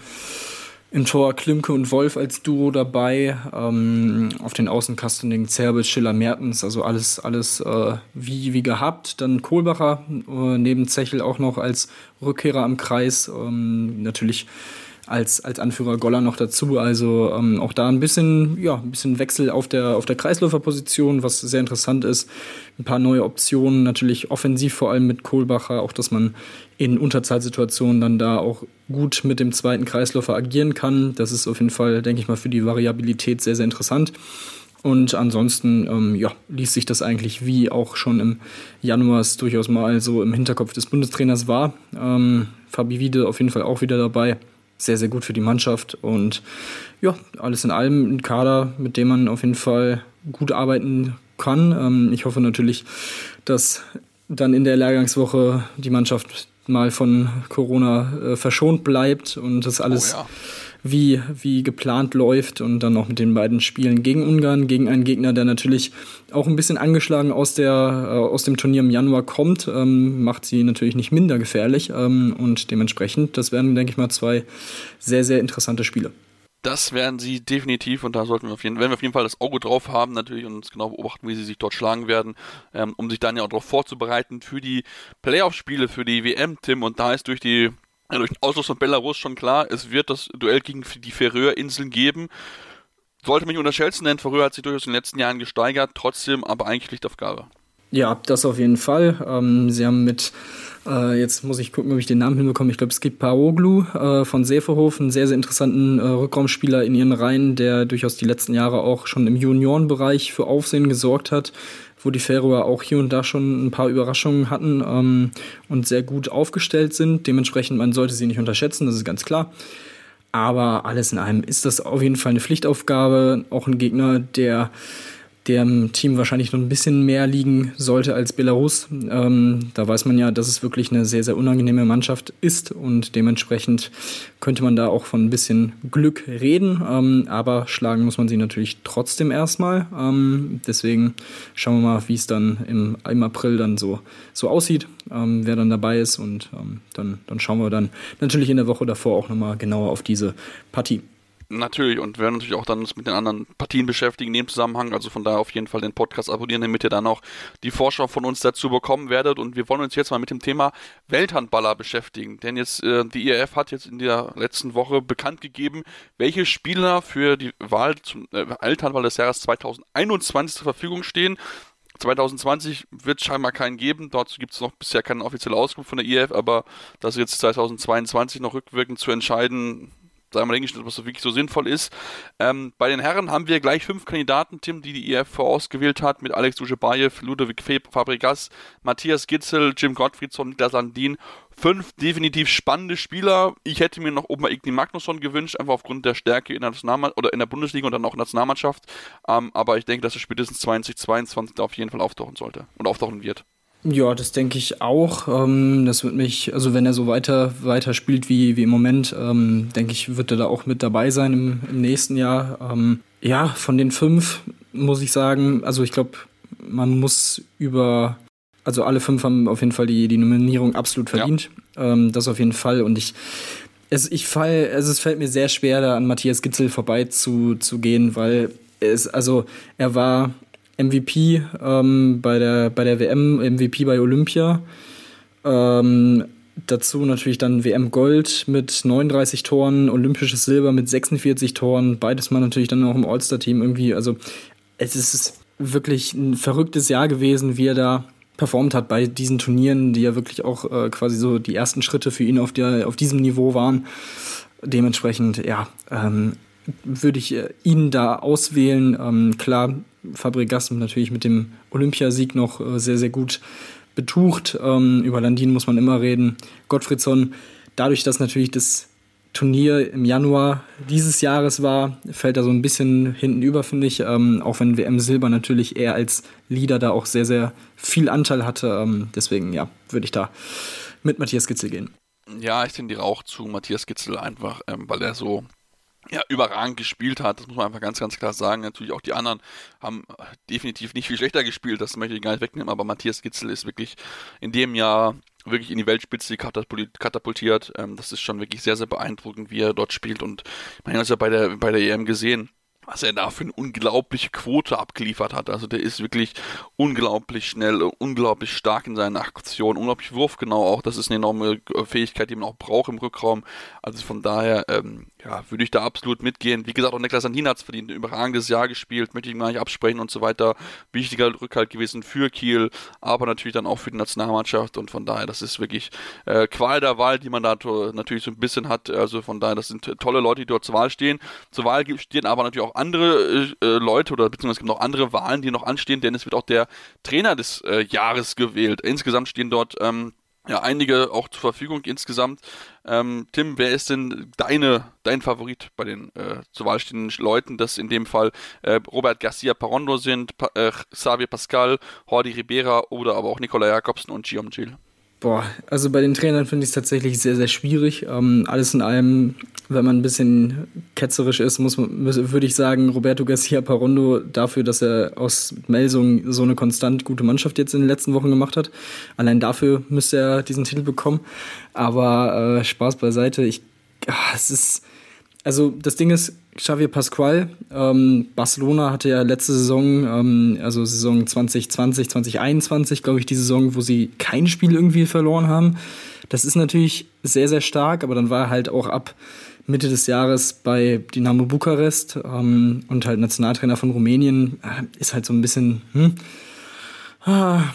im Tor Klimke und Wolf als Duo dabei, ähm, auf den Außenkasten Zerbel, Schiller, Mertens, also alles, alles äh, wie, wie gehabt. Dann Kohlbacher, äh, neben Zechel auch noch als Rückkehrer am Kreis, ähm, natürlich als, als Anführer Goller noch dazu, also ähm, auch da ein bisschen, ja, ein bisschen Wechsel auf der, auf der Kreisläuferposition, was sehr interessant ist. Ein paar neue Optionen, natürlich offensiv vor allem mit Kohlbacher, auch dass man in Unterzahlsituationen dann da auch gut mit dem zweiten Kreisläufer agieren kann. Das ist auf jeden Fall, denke ich mal, für die Variabilität sehr, sehr interessant. Und ansonsten ähm, ja, ließ sich das eigentlich, wie auch schon im Januar es durchaus mal so im Hinterkopf des Bundestrainers war. Ähm, Fabi Wiede auf jeden Fall auch wieder dabei. Sehr, sehr gut für die Mannschaft. Und ja, alles in allem ein Kader, mit dem man auf jeden Fall gut arbeiten kann. Ähm, ich hoffe natürlich, dass dann in der Lehrgangswoche die Mannschaft mal von Corona äh, verschont bleibt und das alles oh, ja. wie, wie geplant läuft, und dann noch mit den beiden Spielen gegen Ungarn, gegen einen Gegner, der natürlich auch ein bisschen angeschlagen aus, der, äh, aus dem Turnier im Januar kommt, ähm, macht sie natürlich nicht minder gefährlich, ähm, und dementsprechend, das werden, denke ich mal, zwei sehr, sehr interessante Spiele. Das werden sie definitiv, und da sollten wir auf jeden, werden wir auf jeden Fall das Auge drauf haben natürlich und uns genau beobachten, wie sie sich dort schlagen werden, ähm, um sich dann ja auch darauf vorzubereiten für die Playoff-Spiele, für die W M, Tim. Und da ist durch die ja, durch den Ausschluss von Belarus schon klar, es wird das Duell gegen die Färöerinseln geben. Sollte mich unterschätzen, denn Färöer hat sich durchaus in den letzten Jahren gesteigert, trotzdem aber eigentlich Pflichtaufgabe. Ja, das auf jeden Fall. Ähm, sie haben mit Äh, jetzt muss ich gucken, ob ich den Namen hinbekomme. Ich glaube, es gibt Paoglu äh, von Seeverhof, einen sehr, sehr interessanten äh, Rückraumspieler in ihren Reihen, der durchaus die letzten Jahre auch schon im Juniorenbereich für Aufsehen gesorgt hat, wo die Färöer auch hier und da schon ein paar Überraschungen hatten ähm, und sehr gut aufgestellt sind. Dementsprechend, man sollte sie nicht unterschätzen, das ist ganz klar. Aber alles in allem ist das auf jeden Fall eine Pflichtaufgabe. Auch ein Gegner, der dem Team wahrscheinlich noch ein bisschen mehr liegen sollte als Belarus. Ähm, da weiß man ja, dass es wirklich eine sehr, sehr unangenehme Mannschaft ist, und dementsprechend könnte man da auch von ein bisschen Glück reden, ähm, aber schlagen muss man sie natürlich trotzdem erstmal. Ähm, deswegen schauen wir mal, wie es dann im, im April dann so, so aussieht, ähm, wer dann dabei ist, und ähm, dann, dann schauen wir dann natürlich in der Woche davor auch nochmal genauer auf diese Partie. Natürlich, und wir werden natürlich auch dann uns mit den anderen Partien beschäftigen in dem Zusammenhang, also von daher auf jeden Fall den Podcast abonnieren, damit ihr dann auch die Vorschau von uns dazu bekommen werdet, und wir wollen uns jetzt mal mit dem Thema Welthandballer beschäftigen, denn jetzt äh, die I A F hat jetzt in der letzten Woche bekannt gegeben, welche Spieler für die Wahl zum äh, Welthandball des Jahres zwanzig einundzwanzig zur Verfügung stehen. zwanzig zwanzig wird es scheinbar keinen geben, dort gibt es noch bisher keine offizielle Auskunft von der I A F, aber das jetzt zwanzig zweiundzwanzig noch rückwirkend zu entscheiden, sei mal hingestellt, ob das so wirklich so sinnvoll ist. Ähm, bei den Herren haben wir gleich fünf Kandidaten, Tim, die die I F V ausgewählt hat, mit Alex Duschebaev, Ludovic Fabregas, Matthias Gitzel, Jim Gottfriedson, Niklas Landin. Fünf definitiv spannende Spieler. Ich hätte mir noch oben mal Igni Magnusson gewünscht, einfach aufgrund der Stärke in der Nationalmannschaft oder in der Bundesliga und dann auch in der Nationalmannschaft. Ähm, aber ich denke, dass er spätestens zwanzig zweiundzwanzig da auf jeden Fall auftauchen sollte und auftauchen wird. Ja, das denke ich auch. Ähm, das wird mich, also wenn er so weiter, weiter spielt wie, wie im Moment, ähm, denke ich, wird er da auch mit dabei sein im, im nächsten Jahr. Ähm, ja, von den fünf muss ich sagen, also ich glaube, man muss über, also alle fünf haben auf jeden Fall die, die Nominierung absolut verdient. Ja. Ähm, das auf jeden Fall. Und ich, es, ich fall, also es fällt mir sehr schwer, da an Matthias Gitzel vorbei zu, zu gehen, weil es, also er war M V P ähm, bei der bei der W M, M V P bei Olympia. Ähm, dazu natürlich dann W M Gold mit neununddreißig Toren, olympisches Silber mit sechsundvierzig Toren, beides mal natürlich dann auch im All-Star-Team irgendwie. Also es ist wirklich ein verrücktes Jahr gewesen, wie er da performt hat bei diesen Turnieren, die ja wirklich auch äh, quasi so die ersten Schritte für ihn auf der auf diesem Niveau waren. Dementsprechend, ja, ähm, würde ich äh, ihn da auswählen. Ähm, klar, Fabregas natürlich mit dem Olympiasieg noch äh, sehr, sehr gut betucht. Ähm, über Landin muss man immer reden. Gottfriedson, dadurch, dass natürlich das Turnier im Januar dieses Jahres war, fällt er so ein bisschen hinten über, finde ich. Ähm, auch wenn W M Silber natürlich eher als Leader da auch sehr, sehr viel Anteil hatte. Ähm, deswegen, ja, würde ich da mit Matthias Gitzel gehen. Ja, ich tendiere auch zu Matthias Gitzel einfach, ähm, weil er so ja, überragend gespielt hat, das muss man einfach ganz, ganz klar sagen. Natürlich auch die anderen haben definitiv nicht viel schlechter gespielt, das möchte ich gar nicht wegnehmen, aber Matthias Gitzel ist wirklich in dem Jahr wirklich in die Weltspitze katapultiert. Das ist schon wirklich sehr, sehr beeindruckend, wie er dort spielt und man hat es ja bei der, bei der E M gesehen, was er da für eine unglaubliche Quote abgeliefert hat. Also der ist wirklich unglaublich schnell, unglaublich stark in seinen Aktionen, unglaublich wurfgenau auch. Das ist eine enorme Fähigkeit, die man auch braucht im Rückraum. Also von daher ähm, ja, würde ich da absolut mitgehen. Wie gesagt, auch Niklas Landin hat es verdient, ein überragendes Jahr gespielt, möchte ich gar nicht absprechen und so weiter. Wichtiger Rückhalt gewesen für Kiel, aber natürlich dann auch für die Nationalmannschaft und von daher, das ist wirklich äh, Qual der Wahl, die man da to- natürlich so ein bisschen hat. Also von daher, das sind tolle Leute, die dort zur Wahl stehen. Zur Wahl stehen aber natürlich auch andere äh, Leute oder beziehungsweise es gibt noch andere Wahlen, die noch anstehen, denn es wird auch der Trainer des äh, Jahres gewählt. Insgesamt stehen dort ähm, ja einige auch zur Verfügung insgesamt. Ähm, Tim, wer ist denn deine, dein Favorit bei den äh, zur Wahl stehenden Leuten, das in dem Fall äh, Robert Garcia Parondo sind, pa- äh, Xavier Pascal, Jordi Ribera oder aber auch Nicola Jakobsen und Guillaume Gilles? Boah, also bei den Trainern finde ich es tatsächlich sehr, sehr schwierig. Ähm, alles in allem, wenn man ein bisschen ketzerisch ist, muss man, würde ich sagen, Roberto Garcia Parondo dafür, dass er aus Melsung so eine konstant gute Mannschaft jetzt in den letzten Wochen gemacht hat. Allein dafür müsste er diesen Titel bekommen. Aber äh, Spaß beiseite. Ich, ach, es ist, also das Ding ist, Xavier Pascual, ähm, Barcelona hatte ja letzte Saison, ähm, also Saison zwanzig zwanzig, zwanzig einundzwanzig, glaube ich, die Saison, wo sie kein Spiel irgendwie verloren haben. Das ist natürlich sehr, sehr stark, aber dann war er halt auch ab Mitte des Jahres bei Dinamo Bukarest ähm, und halt Nationaltrainer von Rumänien. Äh, ist halt so ein bisschen, hm, ah,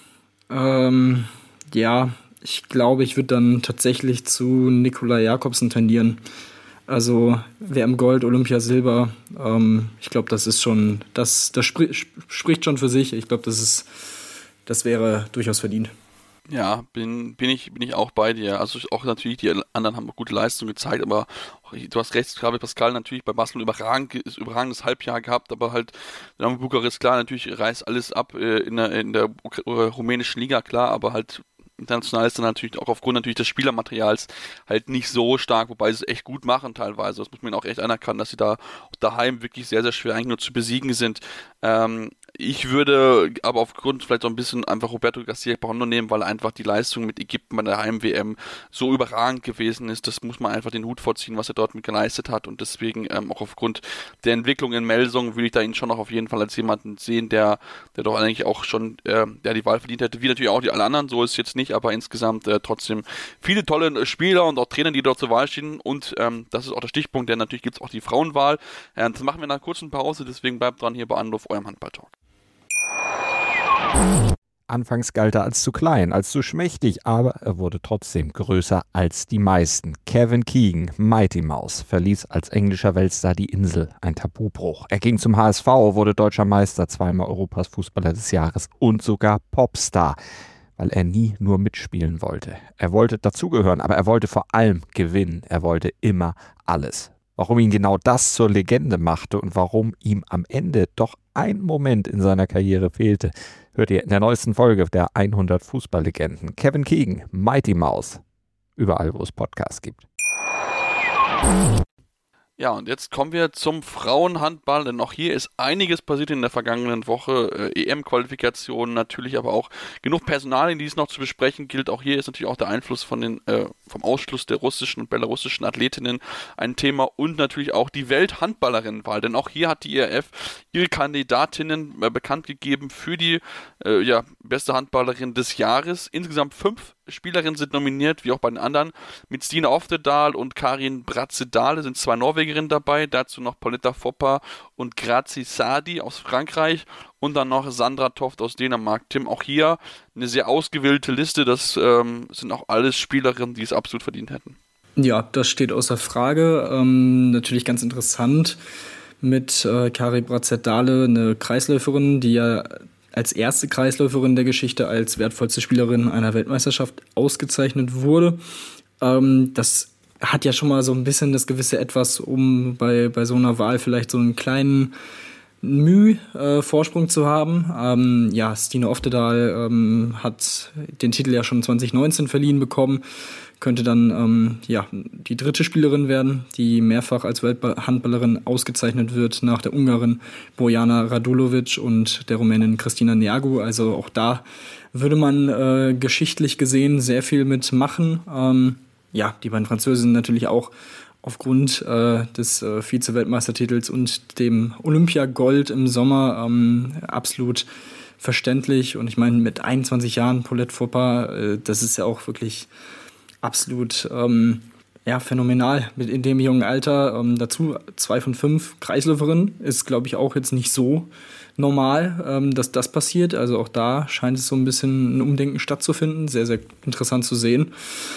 ähm, ja, ich glaube, ich würde dann tatsächlich zu Nicola Jakobsen tendieren. Also W M Gold, Olympia Silber, ähm, ich glaube, das ist schon, das, das spri- spricht schon für sich. Ich glaube, das ist, das wäre durchaus verdient. Ja, bin, bin ich, bin ich auch bei dir. Also auch natürlich, die anderen haben gute Leistung gezeigt, aber auch, du hast recht, Xavier Pascal natürlich bei Barcelona überragend, ist überragendes Halbjahr gehabt, aber halt Dinamo Bukarest, klar, natürlich reißt alles ab äh, in der, in der Ukra- rumänischen Liga, klar, aber halt international ist dann natürlich auch aufgrund natürlich des Spielermaterials halt nicht so stark, wobei sie es echt gut machen teilweise. Das muss man auch echt anerkennen, dass sie da auch daheim wirklich sehr, sehr schwer eigentlich nur zu besiegen sind. Ähm, ich würde aber aufgrund vielleicht so ein bisschen einfach Roberto Garcia Parondo nehmen, weil einfach die Leistung mit Ägypten bei der Heim-W M so überragend gewesen ist. Das muss man einfach den Hut vorziehen, was er dort mit geleistet hat und deswegen ähm, auch aufgrund der Entwicklung in Melsung würde ich da ihn schon noch auf jeden Fall als jemanden sehen, der, der doch eigentlich auch schon äh, der die Wahl verdient hätte, wie natürlich auch die alle anderen, so ist es jetzt nicht, aber insgesamt äh, trotzdem viele tolle Spieler und auch Trainer, die dort zur Wahl stehen und ähm, das ist auch der Stichpunkt, denn natürlich gibt es auch die Frauenwahl. Äh, das machen wir nach einer kurzen Pause, deswegen bleibt dran hier bei Anruf, eurem Handball-Talk. Anfangs galt er als zu klein, als zu schmächtig, aber er wurde trotzdem größer als die meisten. Kevin Keegan, Mighty Mouse, verließ als englischer Weltstar die Insel, ein Tabubruch. Er ging zum H S V, wurde deutscher Meister, zweimal Europas Fußballer des Jahres und sogar Popstar, weil er nie nur mitspielen wollte. Er wollte dazugehören, aber er wollte vor allem gewinnen. Er wollte immer alles. Warum ihn genau das zur Legende machte und warum ihm am Ende doch ein Moment in seiner Karriere fehlte, hört ihr in der neuesten Folge der hundert Fußballlegenden. Kevin Keegan, Mighty Mouse. Überall, wo es Podcasts gibt. Ja, und jetzt kommen wir zum Frauenhandball, denn auch hier ist einiges passiert in der vergangenen Woche. Äh, E M-Qualifikation, natürlich aber auch genug Personalien, die es noch zu besprechen gilt. Auch hier ist natürlich auch der Einfluss von den, äh, vom Ausschluss der russischen und belarussischen Athletinnen ein Thema und natürlich auch die Welthandballerinnenwahl, denn auch hier hat die I R F ihre Kandidatinnen äh, bekannt gegeben für die äh, ja, beste Handballerin des Jahres. Insgesamt fünf Spielerinnen sind nominiert, wie auch bei den anderen. Mit Stina Oftedal und Karin Bratzedale sind zwei Norwegerinnen dabei. Dazu noch Pauletta Foppa und Grazi Sadi aus Frankreich. Und dann noch Sandra Toft aus Dänemark. Tim, auch hier eine sehr ausgewählte Liste. Das ähm, sind auch alles Spielerinnen, die es absolut verdient hätten. Ja, das steht außer Frage. Ähm, natürlich ganz interessant mit äh, Karin Bratzedale, eine Kreisläuferin, die ja als erste Kreisläuferin der Geschichte als wertvollste Spielerin einer Weltmeisterschaft ausgezeichnet wurde. Ähm, das hat ja schon mal so ein bisschen das gewisse Etwas, um bei, bei so einer Wahl vielleicht so einen kleinen Mühe äh, Vorsprung zu haben. Ähm, ja, Stina Oftedal ähm, hat den Titel ja schon zwanzig neunzehn verliehen bekommen, könnte dann ähm, ja, die dritte Spielerin werden, die mehrfach als Welthandballerin ausgezeichnet wird, nach der Ungarin Bojana Radulovic und der Rumänin Cristina Neagu. Also auch da würde man äh, geschichtlich gesehen sehr viel mitmachen. Ähm, ja, die beiden Französinnen natürlich auch aufgrund äh, des äh, Vize-Weltmeistertitels und dem Olympiagold im Sommer ähm, absolut verständlich. Und ich meine, mit einundzwanzig Jahren Paulette Foppa, äh, das ist ja auch wirklich absolut ähm, ja, phänomenal mit in dem jungen Alter. Ähm, dazu zwei von fünf Kreisläuferinnen ist, glaube ich, auch jetzt nicht so normal, ähm, dass das passiert. Also auch da scheint es so ein bisschen ein Umdenken stattzufinden. Sehr, sehr interessant zu sehen.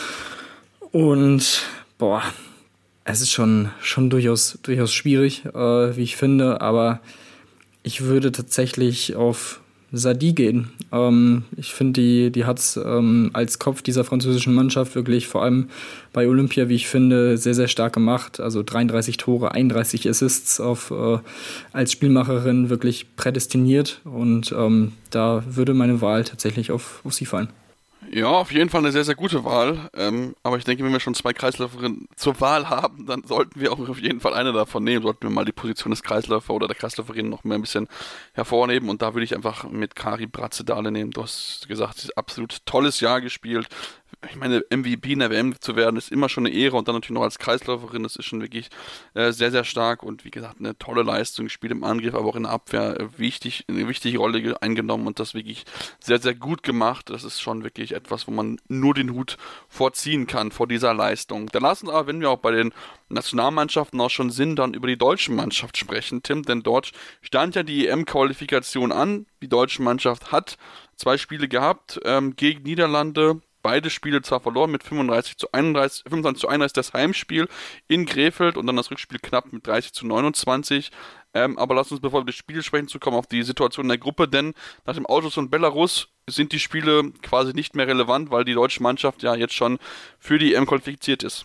Und boah, es ist schon, schon durchaus, durchaus schwierig, äh, wie ich finde. Aber ich würde tatsächlich auf Sadi gehen. Ähm, ich finde, die, die hat es ähm, als Kopf dieser französischen Mannschaft wirklich vor allem bei Olympia, wie ich finde, sehr, sehr stark gemacht. Also dreiunddreißig Tore, einunddreißig Assists auf, äh, als Spielmacherin wirklich prädestiniert. Und ähm, da würde meine Wahl tatsächlich auf, auf sie fallen. Ja, auf jeden Fall eine sehr, sehr gute Wahl. Ähm, aber ich denke, wenn wir schon zwei Kreisläuferinnen zur Wahl haben, dann sollten wir auch auf jeden Fall eine davon nehmen. Sollten wir mal die Position des Kreisläufer oder der Kreisläuferin noch mehr ein bisschen hervornehmen. Und da würde ich einfach mit Karin Bratzedale nehmen. Du hast gesagt, sie hat absolut tolles Jahr gespielt. Ich meine, M V P in der W M zu werden, ist immer schon eine Ehre und dann natürlich noch als Kreisläuferin, das ist schon wirklich äh, sehr, sehr stark und wie gesagt, eine tolle Leistung, spielt im Angriff, aber auch in der Abwehr äh, wichtig, eine wichtige Rolle eingenommen und das wirklich sehr, sehr gut gemacht. Das ist schon wirklich etwas, wo man nur den Hut vorziehen kann vor dieser Leistung. Dann lassen wir aber, wenn wir auch bei den Nationalmannschaften auch schon sind, dann über die deutsche Mannschaft sprechen, Tim, denn dort stand ja die E M-Qualifikation an. Die deutsche Mannschaft hat zwei Spiele gehabt ähm, gegen Niederlande. Beide Spiele zwar verloren mit fünfunddreißig zu einunddreißig, fünfundzwanzig zu einunddreißig das Heimspiel in Krefeld und dann das Rückspiel knapp mit dreißig zu neunundzwanzig. Ähm, aber lass uns, bevor wir das Spiel sprechen, zu kommen auf die Situation in der Gruppe, denn nach dem Ausschluss von Belarus sind die Spiele quasi nicht mehr relevant, weil die deutsche Mannschaft ja jetzt schon für die E M qualifiziert ist.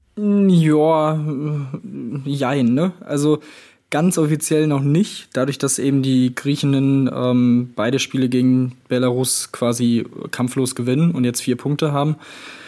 Ja, jein, ne? Also ganz offiziell noch nicht, dadurch, dass eben die Griechinnen ähm, beide Spiele gegen Belarus quasi kampflos gewinnen und jetzt vier Punkte haben.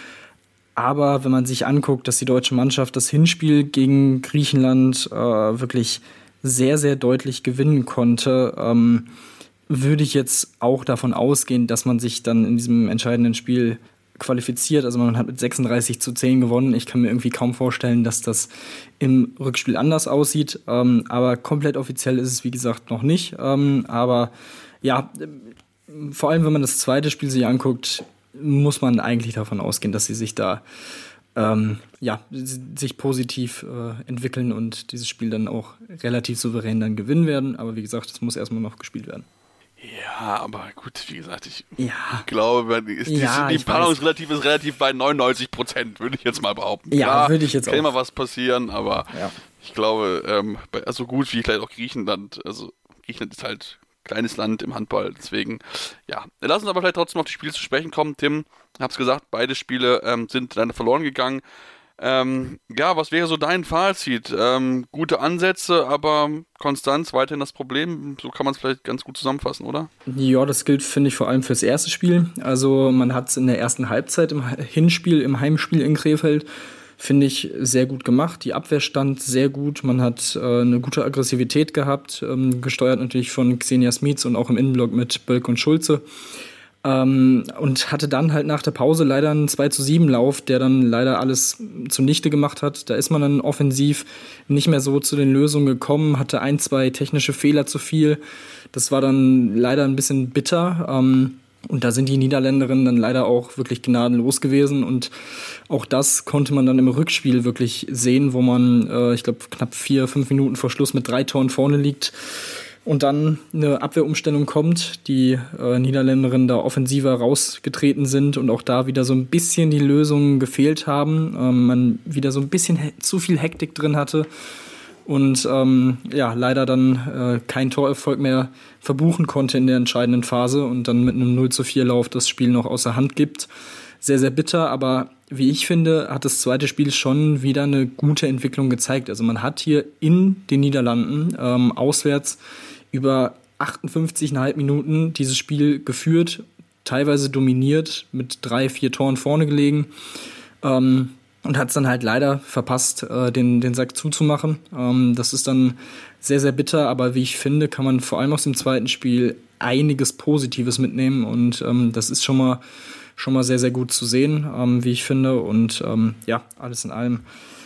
Aber wenn man sich anguckt, dass die deutsche Mannschaft das Hinspiel gegen Griechenland äh, wirklich sehr, sehr deutlich gewinnen konnte, ähm, würde ich jetzt auch davon ausgehen, dass man sich dann in diesem entscheidenden Spiel qualifiziert. Also man hat mit sechsunddreißig zu zehn gewonnen. Ich kann mir irgendwie kaum vorstellen, dass das im Rückspiel anders aussieht. Ähm, aber komplett offiziell ist es, wie gesagt, noch nicht. Ähm, aber ja, vor allem, wenn man das zweite Spiel sich anguckt, muss man eigentlich davon ausgehen, dass sie sich da ähm, ja, sich positiv äh, entwickeln und dieses Spiel dann auch relativ souverän dann gewinnen werden. Aber wie gesagt, es muss erstmal noch gespielt werden. Ja, aber gut, wie gesagt, ich Ja. glaube, ist die, Ja, die ich Paarung weiß. ist relativ, ist relativ bei neunundneunzig Prozent, würde ich jetzt mal behaupten. Ja, Klar, würde ich jetzt kann auch. immer was passieren, aber Ja. ich glaube, ähm, bei, so gut wie vielleicht auch Griechenland, also Griechenland ist halt ein kleines Land im Handball, deswegen, ja. Lass uns aber vielleicht trotzdem auf die Spiele zu sprechen kommen. Tim, ich hab's gesagt, beide Spiele ähm, sind leider verloren gegangen. Ähm, ja, was wäre so dein Fazit? Ähm, gute Ansätze, aber Konstanz weiterhin das Problem. So kann man es vielleicht ganz gut zusammenfassen, oder? Ja, das gilt, finde ich, vor allem fürs erste Spiel. Also man hat es in der ersten Halbzeit im Hinspiel, im Heimspiel in Krefeld, finde ich, sehr gut gemacht. Die Abwehr stand sehr gut. Man hat äh, eine gute Aggressivität gehabt, ähm, gesteuert natürlich von Xenia Smits und auch im Innenblock mit Bölk und Schulze. Ähm, und hatte dann halt nach der Pause leider einen zwei zu sieben Lauf, der dann leider alles zunichte gemacht hat. Da ist man dann offensiv nicht mehr so zu den Lösungen gekommen, hatte ein, zwei technische Fehler zu viel. Das war dann leider ein bisschen bitter. Ähm, und da sind die Niederländerinnen dann leider auch wirklich gnadenlos gewesen. Und auch das konnte man dann im Rückspiel wirklich sehen, wo man, äh, ich glaube, knapp vier, fünf Minuten vor Schluss mit drei Toren vorne liegt. Und dann eine Abwehrumstellung kommt, die äh, Niederländerinnen da offensiver rausgetreten sind und auch da wieder so ein bisschen die Lösungen gefehlt haben. Ähm, man wieder so ein bisschen he- zu viel Hektik drin hatte und ähm, ja, leider dann äh, kein Torerfolg mehr verbuchen konnte in der entscheidenden Phase und dann mit einem null zu vier Lauf das Spiel noch außer Hand gibt. Sehr, sehr bitter, aber wie ich finde, hat das zweite Spiel schon wieder eine gute Entwicklung gezeigt. Also man hat hier in den Niederlanden ähm, auswärts über achtundfünfzig Komma fünf Minuten dieses Spiel geführt, teilweise dominiert, mit drei, vier Toren vorne gelegen ähm, und hat es dann halt leider verpasst, äh, den, den Sack zuzumachen. Ähm, das ist dann sehr, sehr bitter, aber wie ich finde, kann man vor allem aus dem zweiten Spiel einiges Positives mitnehmen und ähm, das ist schon mal, schon mal sehr, sehr gut zu sehen, ähm, wie ich finde. Und ähm, ja, alles in allem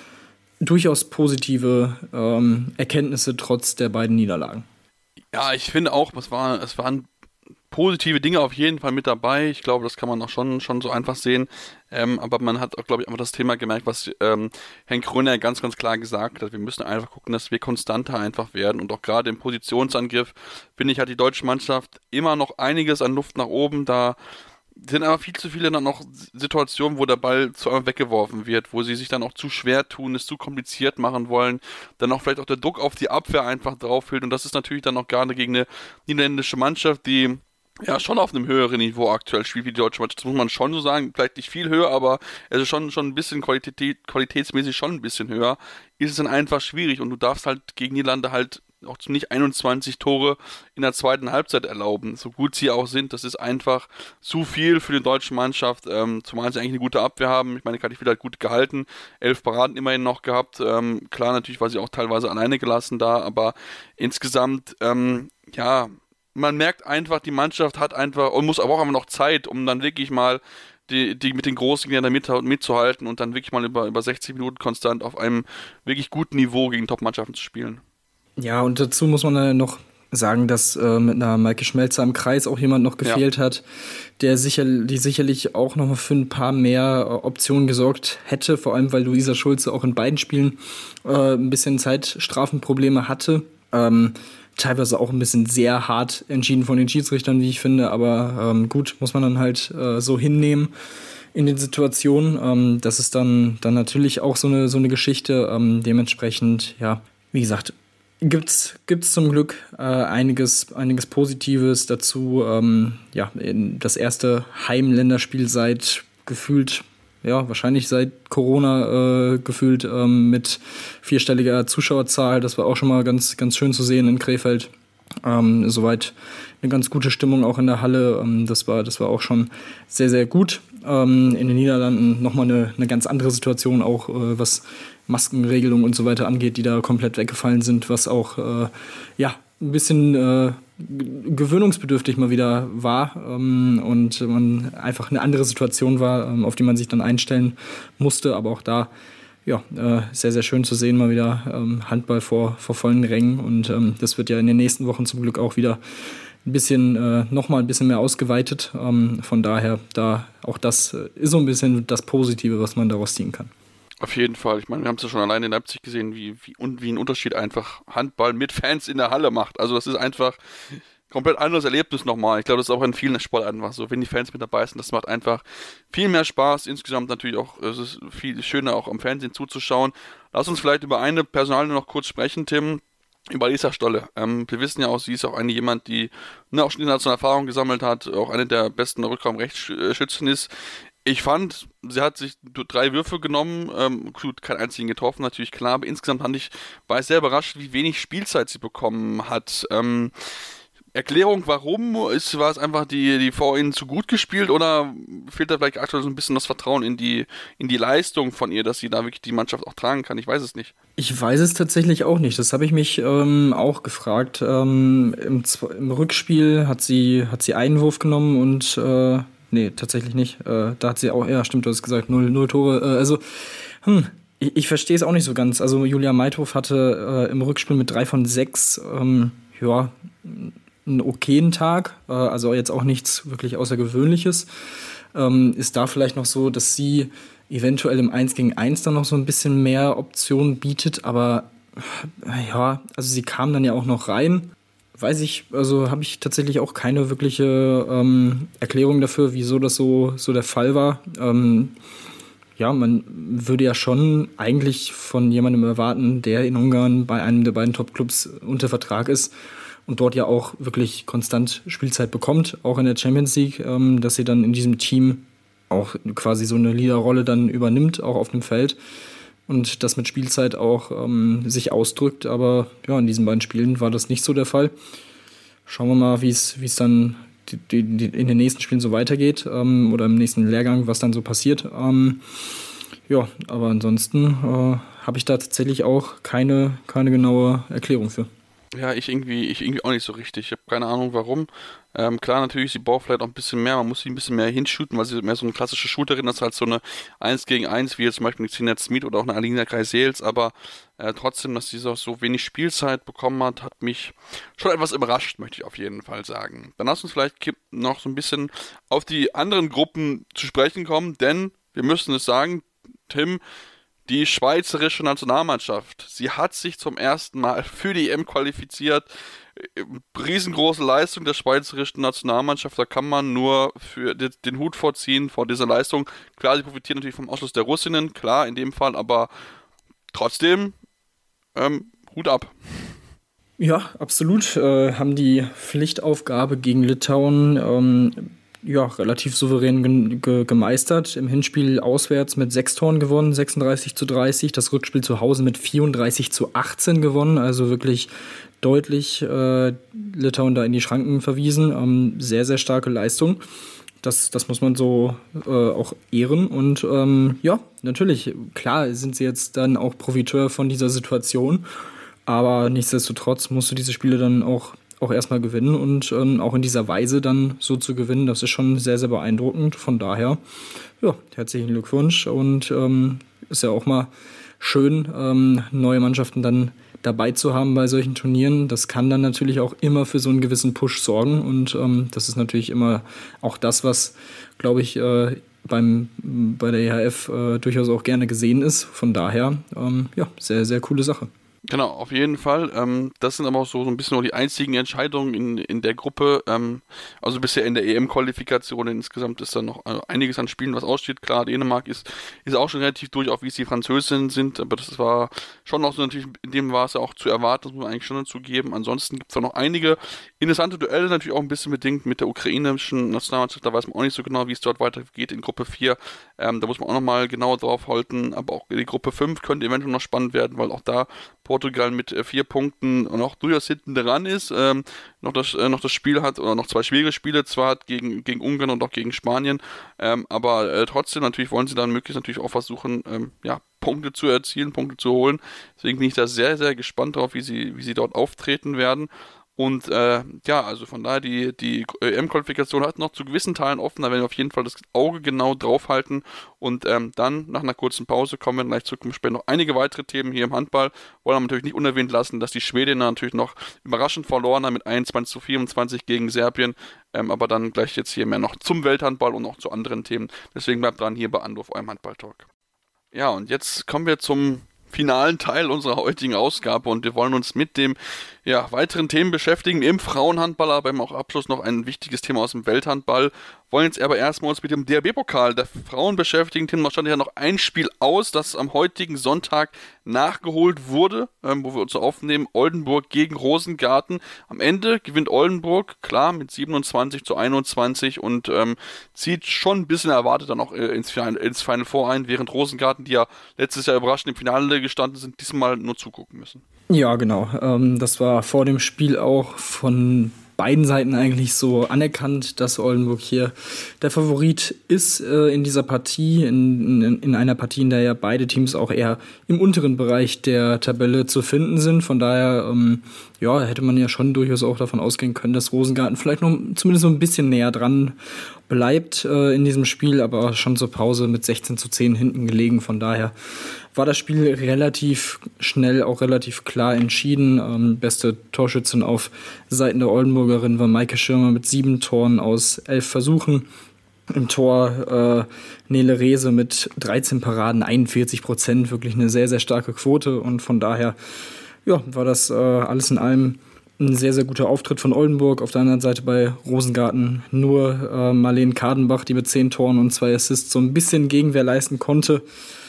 durchaus positive ähm, Erkenntnisse trotz der beiden Niederlagen. Ja, ich finde auch, es, war, es waren positive Dinge auf jeden Fall mit dabei. Ich glaube, das kann man auch schon, schon so einfach sehen. Ähm, aber man hat auch, glaube ich, einfach das Thema gemerkt, was ähm, Henk Gröner ganz, ganz klar gesagt hat. Wir müssen einfach gucken, dass wir konstanter einfach werden. Und auch gerade im Positionsangriff, finde ich, hat die deutsche Mannschaft immer noch einiges an Luft nach oben. Da sind aber viel zu viele dann noch Situationen, wo der Ball zu einmal weggeworfen wird, wo sie sich dann auch zu schwer tun, es zu kompliziert machen wollen, dann auch vielleicht auch der Druck auf die Abwehr einfach drauf fällt und das ist natürlich dann auch gerade gegen eine niederländische Mannschaft, die ja schon auf einem höheren Niveau aktuell spielt wie die deutsche Mannschaft, das muss man schon so sagen, vielleicht nicht viel höher, aber es ist schon, schon ein bisschen Qualität, qualitätsmäßig schon ein bisschen höher, ist es dann einfach schwierig und du darfst halt gegen Niederlande halt auch nicht einundzwanzig Tore in der zweiten Halbzeit erlauben, so gut sie auch sind. Das ist einfach zu viel für die deutsche Mannschaft, ähm, zumal sie eigentlich eine gute Abwehr haben. Ich meine, Kathi Flitt hat gut gehalten, elf Paraden immerhin noch gehabt. Ähm, klar, natürlich war sie auch teilweise alleine gelassen da, aber insgesamt, ähm, ja, man merkt einfach, die Mannschaft hat einfach und muss aber auch immer noch Zeit, um dann wirklich mal Die, die mit den großen Gegnern mit, mitzuhalten und dann wirklich mal über, über sechzig Minuten konstant auf einem wirklich guten Niveau gegen Top-Mannschaften zu spielen. Ja, und dazu muss man dann noch sagen, dass äh, mit einer Maike Schmelzer im Kreis auch jemand noch gefehlt ja. hat, der sicher, die sicherlich auch noch mal für ein paar mehr äh, Optionen gesorgt hätte, vor allem weil Luisa Schulze auch in beiden Spielen äh, ein bisschen Zeitstrafenprobleme hatte. Ähm, teilweise auch ein bisschen sehr hart entschieden von den Schiedsrichtern, wie ich finde, aber ähm, gut, muss man dann halt äh, so hinnehmen in den Situationen. Ähm, das ist dann, dann natürlich auch so eine, so eine Geschichte. Ähm, dementsprechend, ja, wie gesagt, Gibt's, gibt's zum Glück äh, einiges, einiges Positives dazu. Ähm, ja, das erste Heimländerspiel seit gefühlt, ja, wahrscheinlich seit Corona äh, gefühlt ähm, mit vierstelliger Zuschauerzahl. Das war auch schon mal ganz, ganz schön zu sehen in Krefeld. Ähm, soweit eine ganz gute Stimmung auch in der Halle. Ähm, das war, das war auch schon sehr, sehr gut. Ähm, in den Niederlanden nochmal eine, eine ganz andere Situation, auch äh, was Maskenregelungen und so weiter angeht, die da komplett weggefallen sind, was auch äh, ja, ein bisschen äh, gewöhnungsbedürftig mal wieder war ähm, und man einfach eine andere Situation war, ähm, auf die man sich dann einstellen musste. Aber auch da ja, äh, sehr, sehr schön zu sehen, mal wieder ähm, Handball vor, vor vollen Rängen. Und ähm, das wird ja in den nächsten Wochen zum Glück auch wieder ein bisschen, äh, nochmal ein bisschen mehr ausgeweitet. Ähm, von daher, da auch das äh, ist so ein bisschen das Positive, was man daraus ziehen kann. Auf jeden Fall. Ich meine, wir haben es ja schon alleine in Leipzig gesehen, wie, wie, und wie ein Unterschied einfach Handball mit Fans in der Halle macht. Also das ist einfach, komplett anderes Erlebnis nochmal. Ich glaube, das ist auch in vielen Sportarten was so, wenn die Fans mit dabei sind, das macht einfach viel mehr Spaß. Insgesamt natürlich auch, es ist viel schöner auch am Fernsehen zuzuschauen. Lass uns vielleicht über eine Personalie noch kurz sprechen, Tim. Über Lisa Stolle. Ähm, wir wissen ja auch, sie ist auch eine jemand, die ne, auch schon internationale Erfahrung gesammelt hat, auch eine der besten Rückraumrechtsschützen ist. Ich fand, sie hat sich drei Würfe genommen, ähm, gut, keinen einzigen getroffen, natürlich klar, aber insgesamt fand ich, war ich sehr überrascht, wie wenig Spielzeit sie bekommen hat. Ähm, Erklärung, warum? Ist, war es einfach die, die vor ihnen zu gut gespielt oder fehlt da vielleicht aktuell so ein bisschen das Vertrauen in die, in die Leistung von ihr, dass sie da wirklich die Mannschaft auch tragen kann? Ich weiß es nicht. Ich weiß es tatsächlich auch nicht. Das habe ich mich ähm, auch gefragt. Ähm, im, Im Rückspiel hat sie, hat sie einen Wurf genommen und äh, nee, tatsächlich nicht. Äh, da hat sie auch, ja stimmt, du hast gesagt, null, null Tore. Äh, also, hm, ich, ich verstehe es auch nicht so ganz. Also Julia Meithof hatte äh, im Rückspiel mit drei von sechs, ähm, ja, einen okayen Tag, äh, also jetzt auch nichts wirklich Außergewöhnliches. Ähm, ist da vielleicht noch so, dass sie eventuell im eins gegen eins dann noch so ein bisschen mehr Optionen bietet, aber äh, ja, also sie kam dann ja auch noch rein. Weiß ich, also habe ich tatsächlich auch keine wirkliche ähm, Erklärung dafür, wieso das so, so der Fall war. Ähm, ja, man würde ja schon eigentlich von jemandem erwarten, der in Ungarn bei einem der beiden Top-Clubs unter Vertrag ist und dort ja auch wirklich konstant Spielzeit bekommt, auch in der Champions League, ähm, dass sie dann in diesem Team auch quasi so eine Leaderrolle dann übernimmt, auch auf dem Feld und das mit Spielzeit auch ähm, sich ausdrückt, aber ja, in diesen beiden Spielen war das nicht so der Fall. Schauen wir mal, wie es wie es dann die, die, die in den nächsten Spielen so weitergeht ähm, oder im nächsten Lehrgang, was dann so passiert. Ähm, ja, aber ansonsten äh, habe ich da tatsächlich auch keine, keine genaue Erklärung für. Ja, ich irgendwie, ich irgendwie auch nicht so richtig. Ich habe keine Ahnung, warum. Ähm, klar, natürlich, sie braucht vielleicht auch ein bisschen mehr. Man muss sie ein bisschen mehr hinshooten, weil sie mehr so eine klassische Shooterin ist, als so eine eins gegen eins, wie jetzt zum Beispiel Xenia Smith oder auch eine Alina Kreisels. Aber äh, trotzdem, dass sie so, so wenig Spielzeit bekommen hat, hat mich schon etwas überrascht, möchte ich auf jeden Fall sagen. Dann lass uns vielleicht noch so ein bisschen auf die anderen Gruppen zu sprechen kommen, denn wir müssen es sagen, Tim, die schweizerische Nationalmannschaft, sie hat sich zum ersten Mal für die E M qualifiziert. Riesengroße Leistung der schweizerischen Nationalmannschaft, da kann man nur für den Hut vorziehen vor dieser Leistung. Klar, sie profitieren natürlich vom Ausschluss der Russinnen, klar in dem Fall, aber trotzdem ähm, Hut ab. Ja, absolut. Äh, haben die Pflichtaufgabe gegen Litauen ähm, ja, relativ souverän ge- ge- gemeistert. Im Hinspiel auswärts mit sechs Toren gewonnen, sechsunddreißig zu dreißig. Das Rückspiel zu Hause mit vierunddreißig zu achtzehn gewonnen. Also wirklich deutlich äh, Litauen da in die Schranken verwiesen. Ähm, sehr, sehr starke Leistung. Das, das muss man so äh, auch ehren. Und ähm, ja, natürlich, klar sind sie jetzt dann auch Profiteur von dieser Situation. Aber nichtsdestotrotz musst du diese Spiele dann auch auch erstmal gewinnen und ähm, auch in dieser Weise dann so zu gewinnen, das ist schon sehr, sehr beeindruckend. Von daher, ja, herzlichen Glückwunsch und ähm, ist ja auch mal schön, ähm, neue Mannschaften dann dabei zu haben bei solchen Turnieren. Das kann dann natürlich auch immer für so einen gewissen Push sorgen und ähm, das ist natürlich immer auch das, was, glaube ich, äh, beim, bei der E H F äh, durchaus auch gerne gesehen ist. Von daher, ähm, ja, sehr, sehr coole Sache. Genau, auf jeden Fall. Ähm, das sind aber auch so, so ein bisschen nur die einzigen Entscheidungen in, in der Gruppe. Ähm, also bisher in der E M-Qualifikation insgesamt ist da noch äh, einiges an Spielen, was aussteht. Klar, Dänemark ist, ist auch schon relativ durch, auch wie es die Französinnen sind. Aber das war schon auch so natürlich, in dem war es ja auch zu erwarten, das muss man eigentlich schon dazu geben. Ansonsten gibt es da noch einige interessante Duelle, natürlich auch ein bisschen bedingt mit der ukrainischen Nationalmannschaft. Da weiß man auch nicht so genau, wie es dort weitergeht in Gruppe vier. Ähm, da muss man auch nochmal genauer drauf halten. Aber auch die Gruppe fünf könnte eventuell noch spannend werden, weil auch da Portugal mit äh, vier Punkten und auch durchaus hinten dran ist, ähm, noch, das, äh, noch das Spiel hat, oder noch zwei schwere Spiele zwar hat gegen, gegen Ungarn und auch gegen Spanien, ähm, aber äh, trotzdem natürlich wollen sie dann möglichst natürlich auch versuchen, ähm, ja, Punkte zu erzielen, Punkte zu holen. Deswegen bin ich da sehr, sehr gespannt drauf, wie sie, wie sie dort auftreten werden. Und äh, ja, also von daher, die, die E M-Qualifikation hat noch zu gewissen Teilen offen, da werden wir auf jeden Fall das Auge genau draufhalten und ähm, dann nach einer kurzen Pause kommen wir gleich zurück und später noch einige weitere Themen hier im Handball. Wollen aber natürlich nicht unerwähnt lassen, dass die Schwedinnen natürlich noch überraschend verloren haben mit einundzwanzig zu vierundzwanzig gegen Serbien, ähm, aber dann gleich jetzt hier mehr noch zum Welthandball und auch zu anderen Themen. Deswegen bleibt dran hier bei Anruf, eurem Handball-Talk. Ja, und jetzt kommen wir zum finalen Teil unserer heutigen Ausgabe und wir wollen uns mit dem ja, weiteren Themen beschäftigen im Frauenhandball, aber im auch Abschluss noch ein wichtiges Thema aus dem Welthandball. Wollen jetzt aber erstmal uns mit dem D H B-Pokal der Frauen beschäftigen. Tim, da stand ja noch ein Spiel aus, das am heutigen Sonntag nachgeholt wurde, ähm, wo wir uns aufnehmen, Oldenburg gegen Rosengarten. Am Ende gewinnt Oldenburg, klar, mit siebenundzwanzig zu einundzwanzig und ähm, zieht schon ein bisschen erwartet dann auch äh, ins, Final, ins Final Four ein, während Rosengarten, die ja letztes Jahr überraschend im Finale gestanden sind, diesmal nur zugucken müssen. Ja, genau. Ähm, das war vor dem Spiel auch von beiden Seiten eigentlich so anerkannt, dass Oldenburg hier der Favorit ist äh, in dieser Partie, in, in, in einer Partie, in der ja beide Teams auch eher im unteren Bereich der Tabelle zu finden sind. Von daher ähm, ja, hätte man ja schon durchaus auch davon ausgehen können, dass Rosengarten vielleicht noch zumindest so ein bisschen näher dran bleibt äh, in diesem Spiel, aber schon zur Pause mit sechzehn zu zehn hinten gelegen. Von daher war das Spiel relativ schnell, auch relativ klar entschieden. Ähm, beste Torschützin auf Seiten der Oldenburgerin war Maike Schirmer mit sieben Toren aus elf Versuchen. Im Tor äh, Nele Rehse mit dreizehn Paraden, einundvierzig Prozent, wirklich eine sehr, sehr starke Quote. Und von daher ja, war das äh, alles in allem ein sehr, sehr guter Auftritt von Oldenburg. Auf der anderen Seite bei Rosengarten nur äh, Marlene Kadenbach, die mit zehn Toren und zwei Assists so ein bisschen Gegenwehr leisten konnte.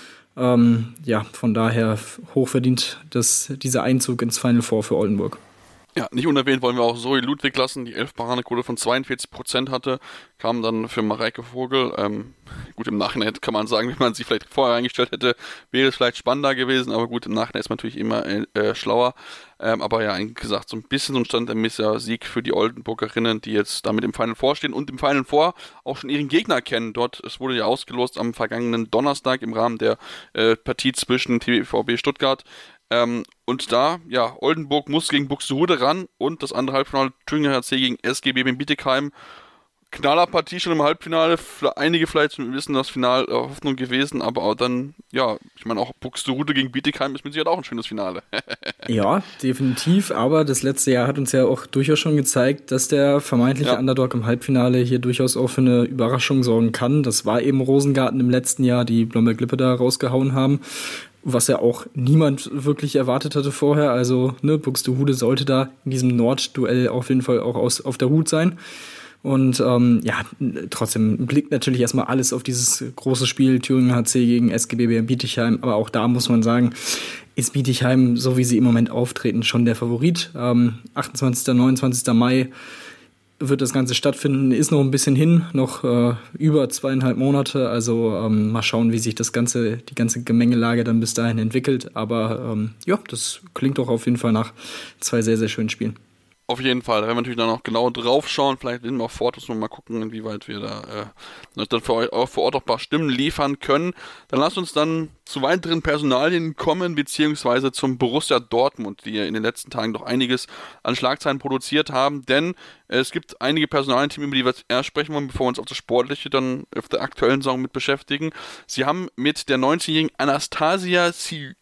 Ähm, ja, von daher hochverdient das, dieser Einzug ins Final Four für Oldenburg. Ja, nicht unerwähnt wollen wir auch Zoe Ludwig lassen, die elf Paradequote von zweiundvierzig Prozent hatte, kam dann für Mareike Vogel. Ähm, gut, im Nachhinein kann man sagen, wenn man sie vielleicht vorher eingestellt hätte, wäre es vielleicht spannender gewesen, aber gut, im Nachhinein ist man natürlich immer äh, schlauer. Ähm, aber ja, wie gesagt, so ein bisschen so ein standardmäßiger Sieg für die Oldenburgerinnen, die jetzt damit im Final Four stehen und im Final Four auch schon ihren Gegner kennen. Dort, es wurde ja ausgelost am vergangenen Donnerstag im Rahmen der äh, Partie zwischen T V B Stuttgart. Ähm, und da, ja, Oldenburg muss gegen Buxtehude ran und das andere Halbfinale Thüringer H C gegen S G B Bietigheim. Knallerpartie schon im Halbfinale, für einige vielleicht wissen das Finale äh, Hoffnung gewesen, aber auch dann, ja, ich meine auch Buxtehude gegen Bietigheim ist mit Sicherheit auch ein schönes Finale. Ja, definitiv, aber das letzte Jahr hat uns ja auch durchaus schon gezeigt, dass der vermeintliche ja. Underdog im Halbfinale hier durchaus auch für eine Überraschung sorgen kann. Das war eben Rosengarten im letzten Jahr, die Blomberg-Lippe da rausgehauen haben. Was ja auch niemand wirklich erwartet hatte vorher. Also, ne, Buxtehude sollte da in diesem Nordduell auf jeden Fall auch aus, auf der Hut sein. Und ähm, ja, trotzdem blickt natürlich erstmal alles auf dieses große Spiel Thüringer H C gegen S G B Bietigheim. Aber auch da muss man sagen, ist Bietigheim, so wie sie im Moment auftreten, schon der Favorit. Ähm, achtundzwanzigsten neunundzwanzigsten Mai wird das Ganze stattfinden, ist noch ein bisschen hin, noch äh, über zweieinhalb Monate, also ähm, mal schauen, wie sich das ganze, die ganze Gemengelage dann bis dahin entwickelt, aber ähm, ja, das klingt doch auf jeden Fall nach zwei sehr, sehr schönen Spielen. Auf jeden Fall, da werden wir natürlich dann noch genau drauf schauen, vielleicht nehmen wir auch Fotos und mal gucken, inwieweit wir da äh, dann für euch auch vor Ort auch ein paar Stimmen liefern können. Dann lasst uns dann zu weiteren Personalien kommen, beziehungsweise zum Borussia Dortmund, die ja in den letzten Tagen doch einiges an Schlagzeilen produziert haben, denn äh, es gibt einige Personalien-Teams, über die wir erst sprechen wollen, bevor wir uns auf das Sportliche dann auf der aktuellen Saison mit beschäftigen. Sie haben mit der neunzehnjährigen Anastasia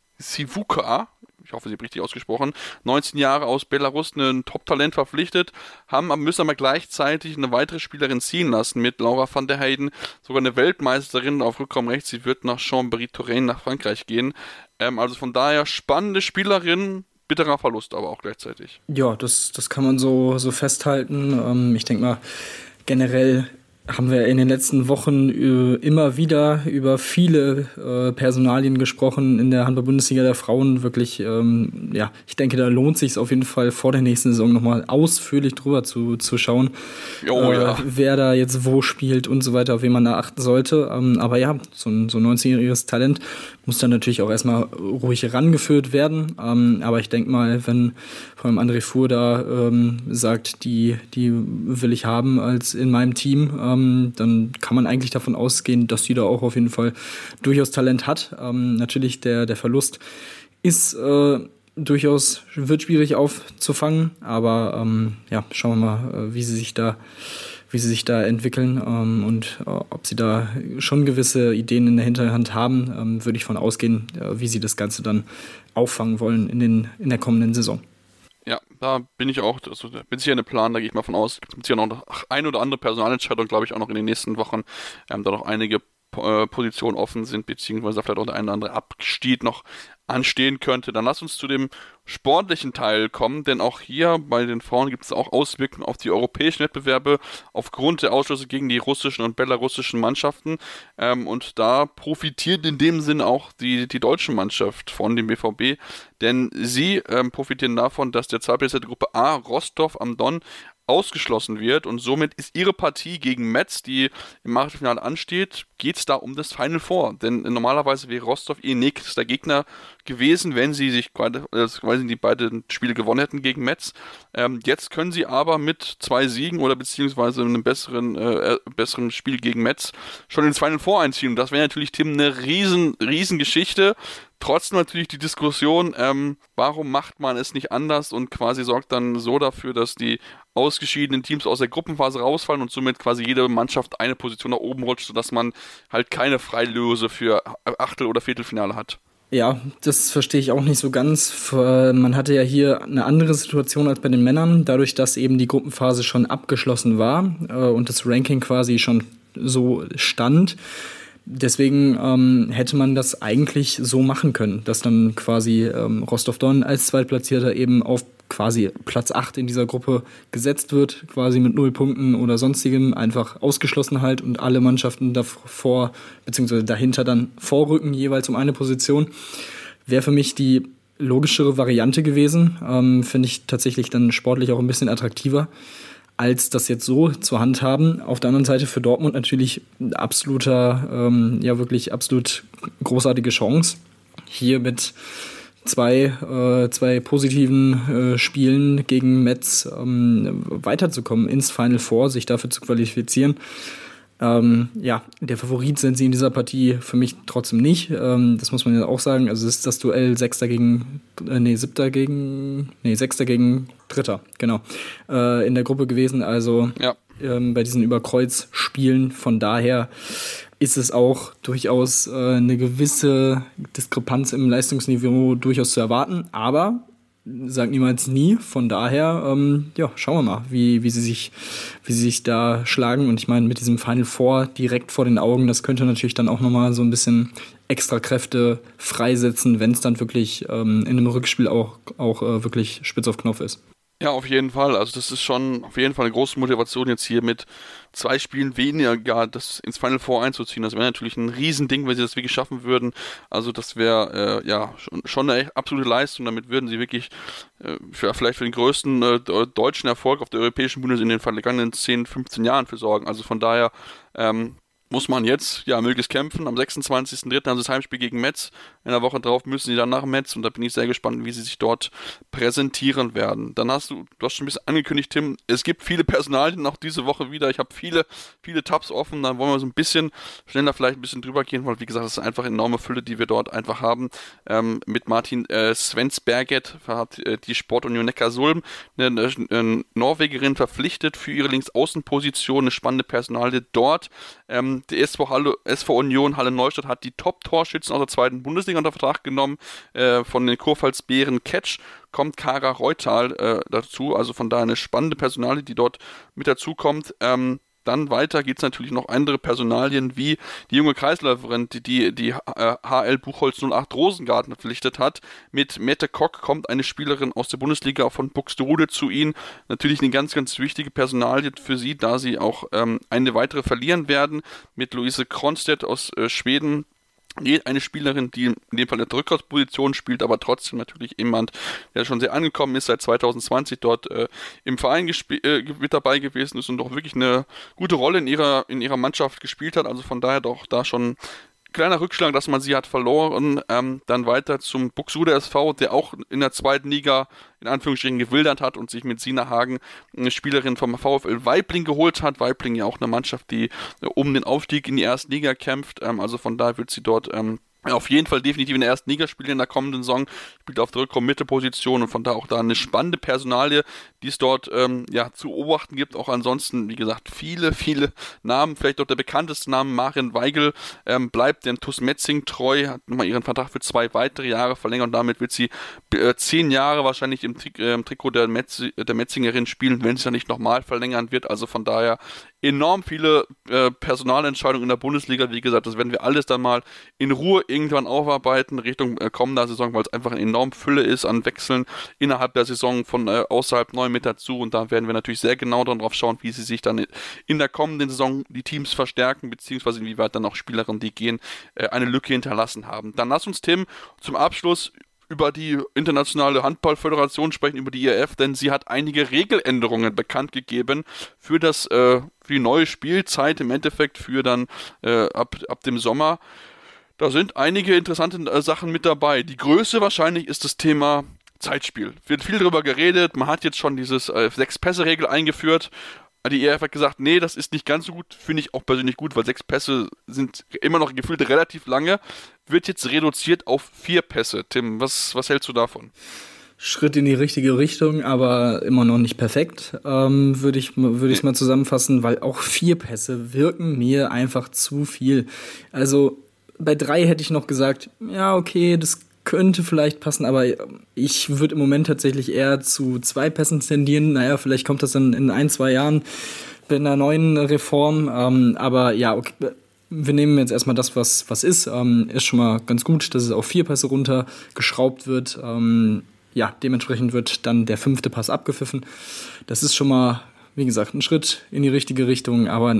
Sivuka, ich hoffe, sie hat richtig ausgesprochen, neunzehn Jahre aus Belarus, ein Top-Talent verpflichtet, haben, müssen aber gleichzeitig eine weitere Spielerin ziehen lassen mit Laura van der Heyden, sogar eine Weltmeisterin auf Rückraum rechts, sie wird nach Chambéry-Touraine nach Frankreich gehen. Ähm, also von daher spannende Spielerin, bitterer Verlust aber auch gleichzeitig. Ja, das, das kann man so, so festhalten. Ähm, ich denke mal, generell haben wir in den letzten Wochen äh, immer wieder über viele äh, Personalien gesprochen in der Handball-Bundesliga der Frauen. Wirklich, ähm, ja, ich denke, da lohnt sich es auf jeden Fall vor der nächsten Saison nochmal ausführlich drüber zu, zu schauen, oh, äh, ja. wer da jetzt wo spielt und so weiter, auf wen man da achten sollte. Ähm, aber ja, so ein, so ein neunzehnjähriges Talent muss dann natürlich auch erstmal ruhig herangeführt werden. Ähm, aber ich denke mal, wenn vor allem André Fuhr da ähm, sagt, die, die will ich haben als in meinem Team, ähm, dann kann man eigentlich davon ausgehen, dass sie da auch auf jeden Fall durchaus Talent hat. Ähm, natürlich der, der Verlust ist äh, durchaus, wird schwierig aufzufangen, aber ähm, ja, schauen wir mal, äh, wie sie sich da wie sie sich da entwickeln ähm, und äh, ob sie da schon gewisse Ideen in der Hinterhand haben, ähm, würde ich von ausgehen, äh, wie sie das Ganze dann auffangen wollen in, den, in der kommenden Saison. Ja, da bin ich auch, also da bin sicher eine Plan, da gehe ich mal von aus. Es gibt sicher noch eine oder andere Personalentscheidung, glaube ich, auch noch in den nächsten Wochen. Ähm, da noch einige äh, Positionen offen sind, beziehungsweise vielleicht auch der eine oder andere Abstieg noch anstehen könnte. Dann lass uns zu dem sportlichen Teil kommen, denn auch hier bei den Frauen gibt es auch Auswirkungen auf die europäischen Wettbewerbe aufgrund der Ausschlüsse gegen die russischen und belarussischen Mannschaften, ähm, und da profitiert in dem Sinn auch die, die deutsche Mannschaft von dem B V B, denn sie ähm, profitieren davon, dass der zweitplatzierte Gruppe A, Rostov am Don, ausgeschlossen wird, und somit ist ihre Partie gegen Metz, die im Achtelfinale ansteht, geht es da um das Final Four, denn normalerweise wäre Rostov ihr nächster Gegner gewesen, wenn sie sich quasi äh, die beiden Spiele gewonnen hätten gegen Metz. Ähm, jetzt können sie aber mit zwei Siegen oder beziehungsweise einem besseren, äh, besseren Spiel gegen Metz schon ins Final Four einziehen, und das wäre natürlich, Tim, eine riesen, riesen Geschichte. Trotzdem natürlich die Diskussion, ähm, warum macht man es nicht anders und quasi sorgt dann so dafür, dass die ausgeschiedenen Teams aus der Gruppenphase rausfallen und somit quasi jede Mannschaft eine Position nach oben rutscht, sodass man halt keine Freilöse für Achtel- oder Viertelfinale hat. Ja, das verstehe ich auch nicht so ganz. Man hatte ja hier eine andere Situation als bei den Männern, dadurch, dass eben die Gruppenphase schon abgeschlossen war und das Ranking quasi schon so stand. Deswegen ähm, hätte man das eigentlich so machen können, dass dann quasi ähm, Rostov-Don als Zweitplatzierter eben auf quasi Platz acht in dieser Gruppe gesetzt wird, quasi mit null Punkten oder sonstigem, einfach ausgeschlossen halt, und alle Mannschaften davor bzw. dahinter dann vorrücken, jeweils um eine Position. Wäre für mich die logischere Variante gewesen, ähm, finde ich tatsächlich dann sportlich auch ein bisschen attraktiver, als das jetzt so zur Hand haben. Auf der anderen Seite für Dortmund natürlich absoluter, ähm, ja wirklich absolut großartige Chance, hier mit zwei, äh, zwei positiven äh, Spielen gegen Metz ähm, weiterzukommen ins Final Four, sich dafür zu qualifizieren. Ähm, ja, der Favorit sind sie in dieser Partie für mich trotzdem nicht. Ähm, das muss man ja auch sagen. Also es ist das Duell Sechster gegen, äh, nee, Siebter gegen, nee, Sechster gegen Dritter, genau, äh, in der Gruppe gewesen. Also ja. ähm, bei diesen Überkreuzspielen. Von daher ist es auch durchaus äh, eine gewisse Diskrepanz im Leistungsniveau durchaus zu erwarten. Aber sag niemals nie. Von daher, ähm, ja, schauen wir mal, wie, wie sie sich, wie sie sich da schlagen. Und ich meine, mit diesem Final Four direkt vor den Augen, das könnte natürlich dann auch nochmal so ein bisschen extra Kräfte freisetzen, wenn es dann wirklich ähm, in einem Rückspiel auch, auch äh, wirklich spitz auf Knopf ist. Ja, auf jeden Fall. Also das ist schon auf jeden Fall eine große Motivation, jetzt hier mit zwei Spielen weniger gar das ins Final Four einzuziehen. Das wäre natürlich ein Riesending, wenn sie das wirklich schaffen würden. Also das wäre äh, ja schon, schon eine absolute Leistung. Damit würden sie wirklich äh, für, vielleicht für den größten äh, deutschen Erfolg auf der europäischen Bühne in den vergangenen zehn, fünfzehn Jahren für sorgen. Also von daher ähm, muss man jetzt ja möglichst kämpfen. Am sechsundzwanzigsten dritten haben sie das Heimspiel gegen Metz. In der Woche drauf müssen sie dann nach Metz, und da bin ich sehr gespannt, wie sie sich dort präsentieren werden. Dann hast du, du hast schon ein bisschen angekündigt, Tim, es gibt viele Personalien auch diese Woche wieder. Ich habe viele, viele Tabs offen. Dann wollen wir so ein bisschen schneller vielleicht ein bisschen drüber gehen, weil wie gesagt, das ist einfach eine enorme Fülle, die wir dort einfach haben. Ähm, mit Martin äh, Svensberget hat äh, die Sportunion Neckarsulm eine, eine, eine Norwegerin verpflichtet für ihre Linksaußenposition, eine spannende Personalie dort. Ähm, Die S V, Halle, S V Union Halle Neustadt hat die Top-Torschützen aus der zweiten Bundesliga unter Vertrag genommen. Äh, von den Kurpfalz-Bären Catch kommt Kara Reutal äh, dazu. Also von daher eine spannende Personalie, die dort mit dazukommt. Ähm, Dann weiter geht es natürlich noch andere Personalien, wie die junge Kreisläuferin, die die, die äh, H L Buchholz null acht Rosengarten verpflichtet hat. Mit Mette Kock kommt eine Spielerin aus der Bundesliga von Buxtehude zu ihnen. Natürlich eine ganz, ganz wichtige Personalie für sie, da sie auch ähm, eine weitere verlieren werden. Mit Luise Kronstedt aus äh, Schweden. Eine Spielerin, die in dem Fall eine Rückwärtsposition spielt, aber trotzdem natürlich jemand, der schon sehr angekommen ist, seit zwanzig zwanzig dort äh, im Verein gesp- äh, mit dabei gewesen ist und doch wirklich eine gute Rolle in ihrer, in ihrer Mannschaft gespielt hat. Also von daher doch da schon kleiner Rückschlag, dass man sie hat verloren. Ähm, dann weiter zum Buxtehude S V, der auch in der zweiten Liga in Anführungsstrichen gewildert hat und sich mit Sina Hagen eine Spielerin vom VfL Weibling geholt hat. Weibling ja auch eine Mannschaft, die äh, um den Aufstieg in die erste Liga kämpft. Ähm, also von daher wird sie dort ähm, auf jeden Fall definitiv in der ersten Liga spielen in der kommenden Saison, spielt auf der Rückraum-Mitte-Position und von da auch da eine spannende Personalie, die es dort ähm, ja zu beobachten gibt. Auch ansonsten, wie gesagt, viele, viele Namen, vielleicht auch der bekannteste Name, Maren Weigel, ähm, bleibt dem T U S Metzing treu, hat nochmal ihren Vertrag für zwei weitere Jahre verlängert und damit wird sie äh, zehn Jahre wahrscheinlich im, Tri- äh, im Trikot der, Metz- der Metzingerin spielen, wenn sie dann nicht nochmal verlängern wird. Also von daher enorm viele äh, Personalentscheidungen in der Bundesliga. Wie gesagt, das werden wir alles dann mal in Ruhe irgendwann aufarbeiten Richtung äh, kommender Saison, weil es einfach eine enorme Fülle ist an Wechseln innerhalb der Saison von äh, außerhalb neu mit dazu. Und da werden wir natürlich sehr genau darauf schauen, wie sie sich dann in der kommenden Saison die Teams verstärken, beziehungsweise inwieweit dann auch Spielerinnen, die gehen, äh, eine Lücke hinterlassen haben. Dann lass uns, Tim, zum Abschluss über die internationale Handballföderation sprechen, über die I A F, denn sie hat einige Regeländerungen bekannt gegeben für das äh, für die neue Spielzeit, im Endeffekt für dann äh, ab, ab dem Sommer. Da sind einige interessante äh, Sachen mit dabei. Die größte wahrscheinlich ist das Thema Zeitspiel. Wird viel darüber geredet, man hat jetzt schon dieses äh, Sechs-Pässe-Regel eingeführt. Die E F hat gesagt, nee, das ist nicht ganz so gut, finde ich auch persönlich gut, weil sechs Pässe sind immer noch gefühlt relativ lange, wird jetzt reduziert auf vier Pässe. Tim, was, was hältst du davon? Schritt in die richtige Richtung, aber immer noch nicht perfekt, ähm, würde ich würde ich es mal zusammenfassen, weil auch vier Pässe wirken mir einfach zu viel. Also bei drei hätte ich noch gesagt, ja okay, das könnte vielleicht passen, aber ich würde im Moment tatsächlich eher zu zwei Pässen tendieren. Naja, vielleicht kommt das dann in ein, zwei Jahren bei einer neuen Reform. Ähm, aber ja, okay, wir nehmen jetzt erstmal das, was, was ist. Ähm, ist schon mal ganz gut, dass es auf vier Pässe runtergeschraubt wird. Ähm, ja, dementsprechend wird dann der fünfte Pass abgepfiffen. Das ist schon mal, wie gesagt, ein Schritt in die richtige Richtung, aber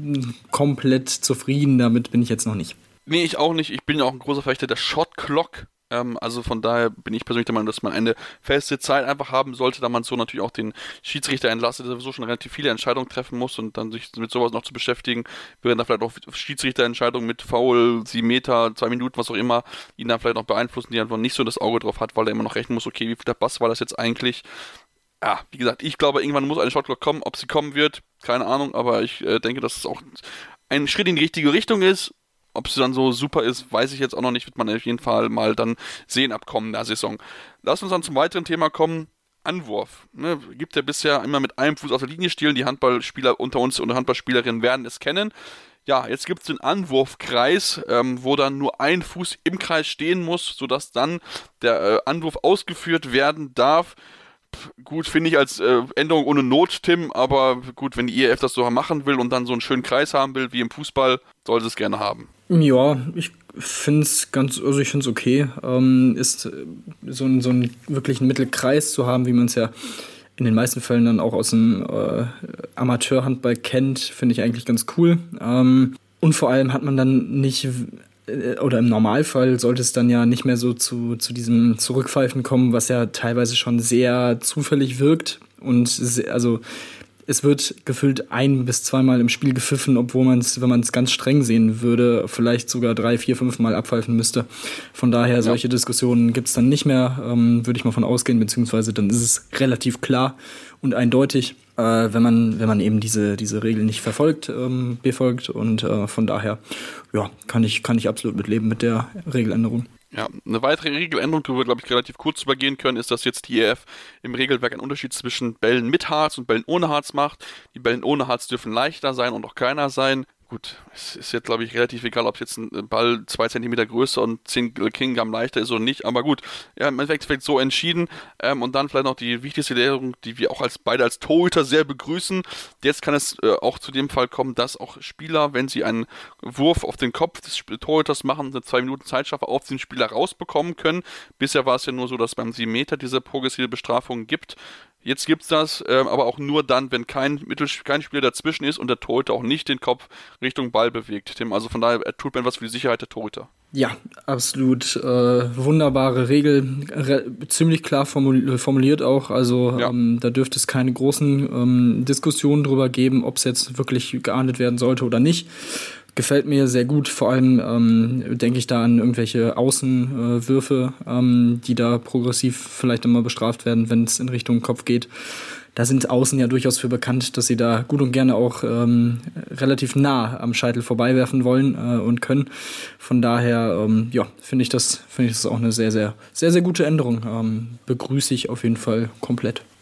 komplett zufrieden damit bin ich jetzt noch nicht. Nee, ich auch nicht. Ich bin ja auch ein großer Verfechter der Shot Clock. Ähm, also von daher bin ich persönlich der Meinung, dass man eine feste Zeit einfach haben sollte, da man so natürlich auch den Schiedsrichter entlastet, der sowieso schon relativ viele Entscheidungen treffen muss und dann sich mit sowas noch zu beschäftigen, während da vielleicht auch Schiedsrichterentscheidungen mit Foul, sieben Meter, zwei Minuten, was auch immer, ihn dann vielleicht noch beeinflussen, die einfach nicht so das Auge drauf hat, weil er immer noch rechnen muss, okay, wie viel der Pass war das jetzt eigentlich? Ja, wie gesagt, ich glaube, irgendwann muss eine Shotclock kommen, ob sie kommen wird, keine Ahnung, aber ich äh, denke, dass es auch ein Schritt in die richtige Richtung ist. Ob sie dann so super ist, weiß ich jetzt auch noch nicht, wird man auf jeden Fall mal dann sehen ab kommender Saison. Lass uns dann zum weiteren Thema kommen. Anwurf. Ne, gibt ja bisher immer mit einem Fuß auf der Linie stehen. Die Handballspieler unter uns und Handballspielerinnen werden es kennen. Ja, jetzt gibt es den Anwurfkreis, ähm, wo dann nur ein Fuß im Kreis stehen muss, sodass dann der äh, Anwurf ausgeführt werden darf. Gut, finde ich als äh, Änderung ohne Not, Tim, aber gut, wenn die I A F das so machen will und dann so einen schönen Kreis haben will, wie im Fußball, soll sie es gerne haben. Ja, ich finde es ganz, also ich finde es okay, ähm, ist so ein, so einen wirklichen Mittelkreis zu haben, wie man es ja in den meisten Fällen dann auch aus dem äh, Amateurhandball kennt, finde ich eigentlich ganz cool. Ähm, und vor allem hat man dann nicht, oder im Normalfall sollte es dann ja nicht mehr so zu, zu diesem Zurückpfeifen kommen, was ja teilweise schon sehr zufällig wirkt. Und se- also es wird gefühlt ein- bis zweimal im Spiel gepfiffen, obwohl man es, wenn man es ganz streng sehen würde, vielleicht sogar drei, vier, fünf Mal abpfeifen müsste. Von daher, solche ja. Diskussionen gibt es dann nicht mehr, ähm, würde ich mal von ausgehen, beziehungsweise dann ist es relativ klar und eindeutig, äh, wenn man wenn man eben diese diese Regeln nicht verfolgt, ähm, befolgt. Und äh, von daher, ja, kann ich kann ich absolut mitleben mit der Regeländerung. Ja, eine weitere Regeländerung, die wir, glaube ich, relativ kurz übergehen können, ist, dass jetzt die I A F im Regelwerk einen Unterschied zwischen Bällen mit Harz und Bällen ohne Harz macht. Die Bällen ohne Harz dürfen leichter sein und auch kleiner sein. Gut, es ist jetzt, glaube ich, relativ egal, ob jetzt ein Ball zwei Zentimeter größer und zehn Kilogramm leichter ist oder nicht, aber gut, ja, im Endeffekt so entschieden. Ähm, und dann vielleicht noch die wichtigste Änderung, die wir auch als beide als Torhüter sehr begrüßen. Jetzt kann es äh, auch zu dem Fall kommen, dass auch Spieler, wenn sie einen Wurf auf den Kopf des Torhüters machen, eine zwei Minuten Zeitstrafe auf den Spieler rausbekommen können. Bisher war es ja nur so, dass beim sieben Meter diese progressive Bestrafung gibt. Jetzt gibt's das, äh, aber auch nur dann, wenn kein, Mittel, kein Spieler dazwischen ist und der Torhüter auch nicht den Kopf Richtung Ball bewegt. Tim, also von daher tut man was für die Sicherheit der Torhüter. Ja, absolut äh, wunderbare Regel, re- ziemlich klar formul- formuliert auch. Also Ja. ähm, da dürfte es keine großen ähm, Diskussionen drüber geben, ob es jetzt wirklich geahndet werden sollte oder nicht. Gefällt mir sehr gut, vor allem ähm, denke ich da an irgendwelche Außenwürfe, äh, ähm, die da progressiv vielleicht immer bestraft werden, wenn es in Richtung Kopf geht. Da sind Außen ja durchaus für bekannt, dass sie da gut und gerne auch ähm, relativ nah am Scheitel vorbeiwerfen wollen äh, und können. Von daher, ähm, ja, finde ich das, finde ich das auch eine sehr, sehr, sehr, sehr gute Änderung. Ähm, begrüße ich auf jeden Fall komplett.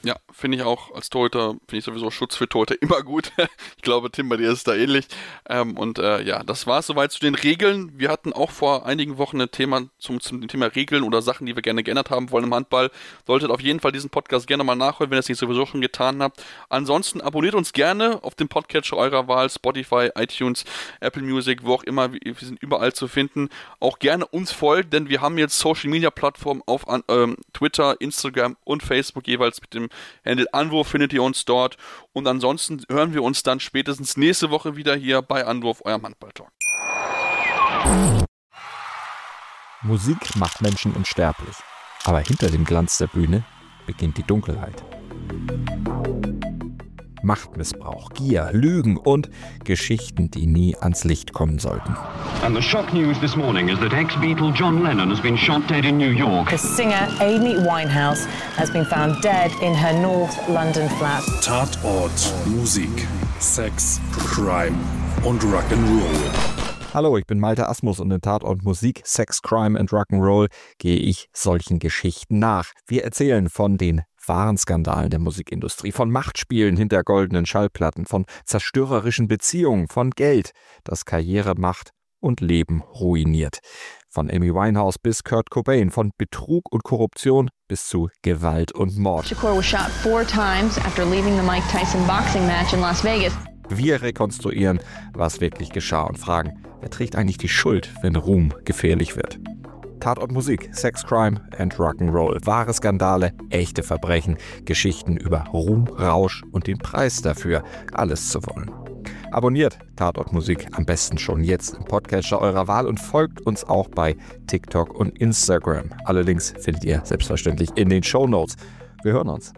Ja, finde ich auch als Torhüter, finde ich sowieso Schutz für Torhüter immer gut. Ich glaube, Tim, bei dir ist es da ähnlich. Ähm, und äh, ja, das war es soweit zu den Regeln. Wir hatten auch vor einigen Wochen ein Thema zum, zum Thema Regeln oder Sachen, die wir gerne geändert haben wollen im Handball. Solltet auf jeden Fall diesen Podcast gerne mal nachholen, wenn ihr es nicht sowieso schon getan habt. Ansonsten abonniert uns gerne auf dem Podcatcher eurer Wahl, Spotify, iTunes, Apple Music, wo auch immer. Wir, wir sind überall zu finden. Auch gerne uns folgen, denn wir haben jetzt Social-Media-Plattformen auf ähm, Twitter, Instagram und Facebook jeweils mit dem Handle Anwurf findet ihr uns dort. Und ansonsten hören wir uns dann spätestens nächste Woche wieder hier bei Anwurf, eurem Handball-Talk. Musik macht Menschen unsterblich. Aber hinter dem Glanz der Bühne beginnt die Dunkelheit. Machtmissbrauch, Gier, Lügen und Geschichten, die nie ans Licht kommen sollten. And the shock news this morning is that ex-Beatle John Lennon has been shot dead in New York. The singer Amy Winehouse has been found dead in her North London flat. Tatort, Musik, Sex, Crime und Rock'n'Roll. Hallo, ich bin Malte Asmus und in Tatort Musik, Sex, Crime and Rock'n'Roll gehe ich solchen Geschichten nach. Wir erzählen von den wahren Skandalen der Musikindustrie, von Machtspielen hinter goldenen Schallplatten, von zerstörerischen Beziehungen, von Geld, das Karriere macht und Leben ruiniert. Von Amy Winehouse bis Kurt Cobain, von Betrug und Korruption bis zu Gewalt und Mord. Shakur was shot four times after leaving the Mike Tyson boxing match in Las Vegas. Wir rekonstruieren, was wirklich geschah und fragen, wer trägt eigentlich die Schuld, wenn Ruhm gefährlich wird? Tatort Musik, Sex, Crime and Rock'n'Roll. Wahre Skandale, echte Verbrechen, Geschichten über Ruhm, Rausch und den Preis dafür, alles zu wollen. Abonniert Tatort Musik am besten schon jetzt im Podcatcher eurer Wahl und folgt uns auch bei TikTok und Instagram. Alle Links findet ihr selbstverständlich in den Shownotes. Wir hören uns.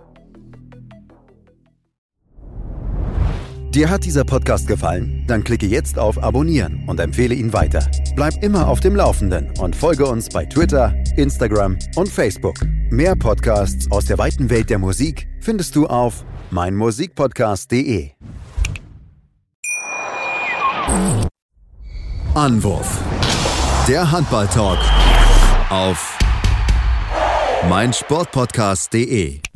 Dir hat dieser Podcast gefallen? Dann klicke jetzt auf Abonnieren und empfehle ihn weiter. Bleib immer auf dem Laufenden und folge uns bei Twitter, Instagram und Facebook. Mehr Podcasts aus der weiten Welt der Musik findest du auf meinmusikpodcast punkt de. Anwurf. Der Handball-Talk auf meinsportpodcast punkt de.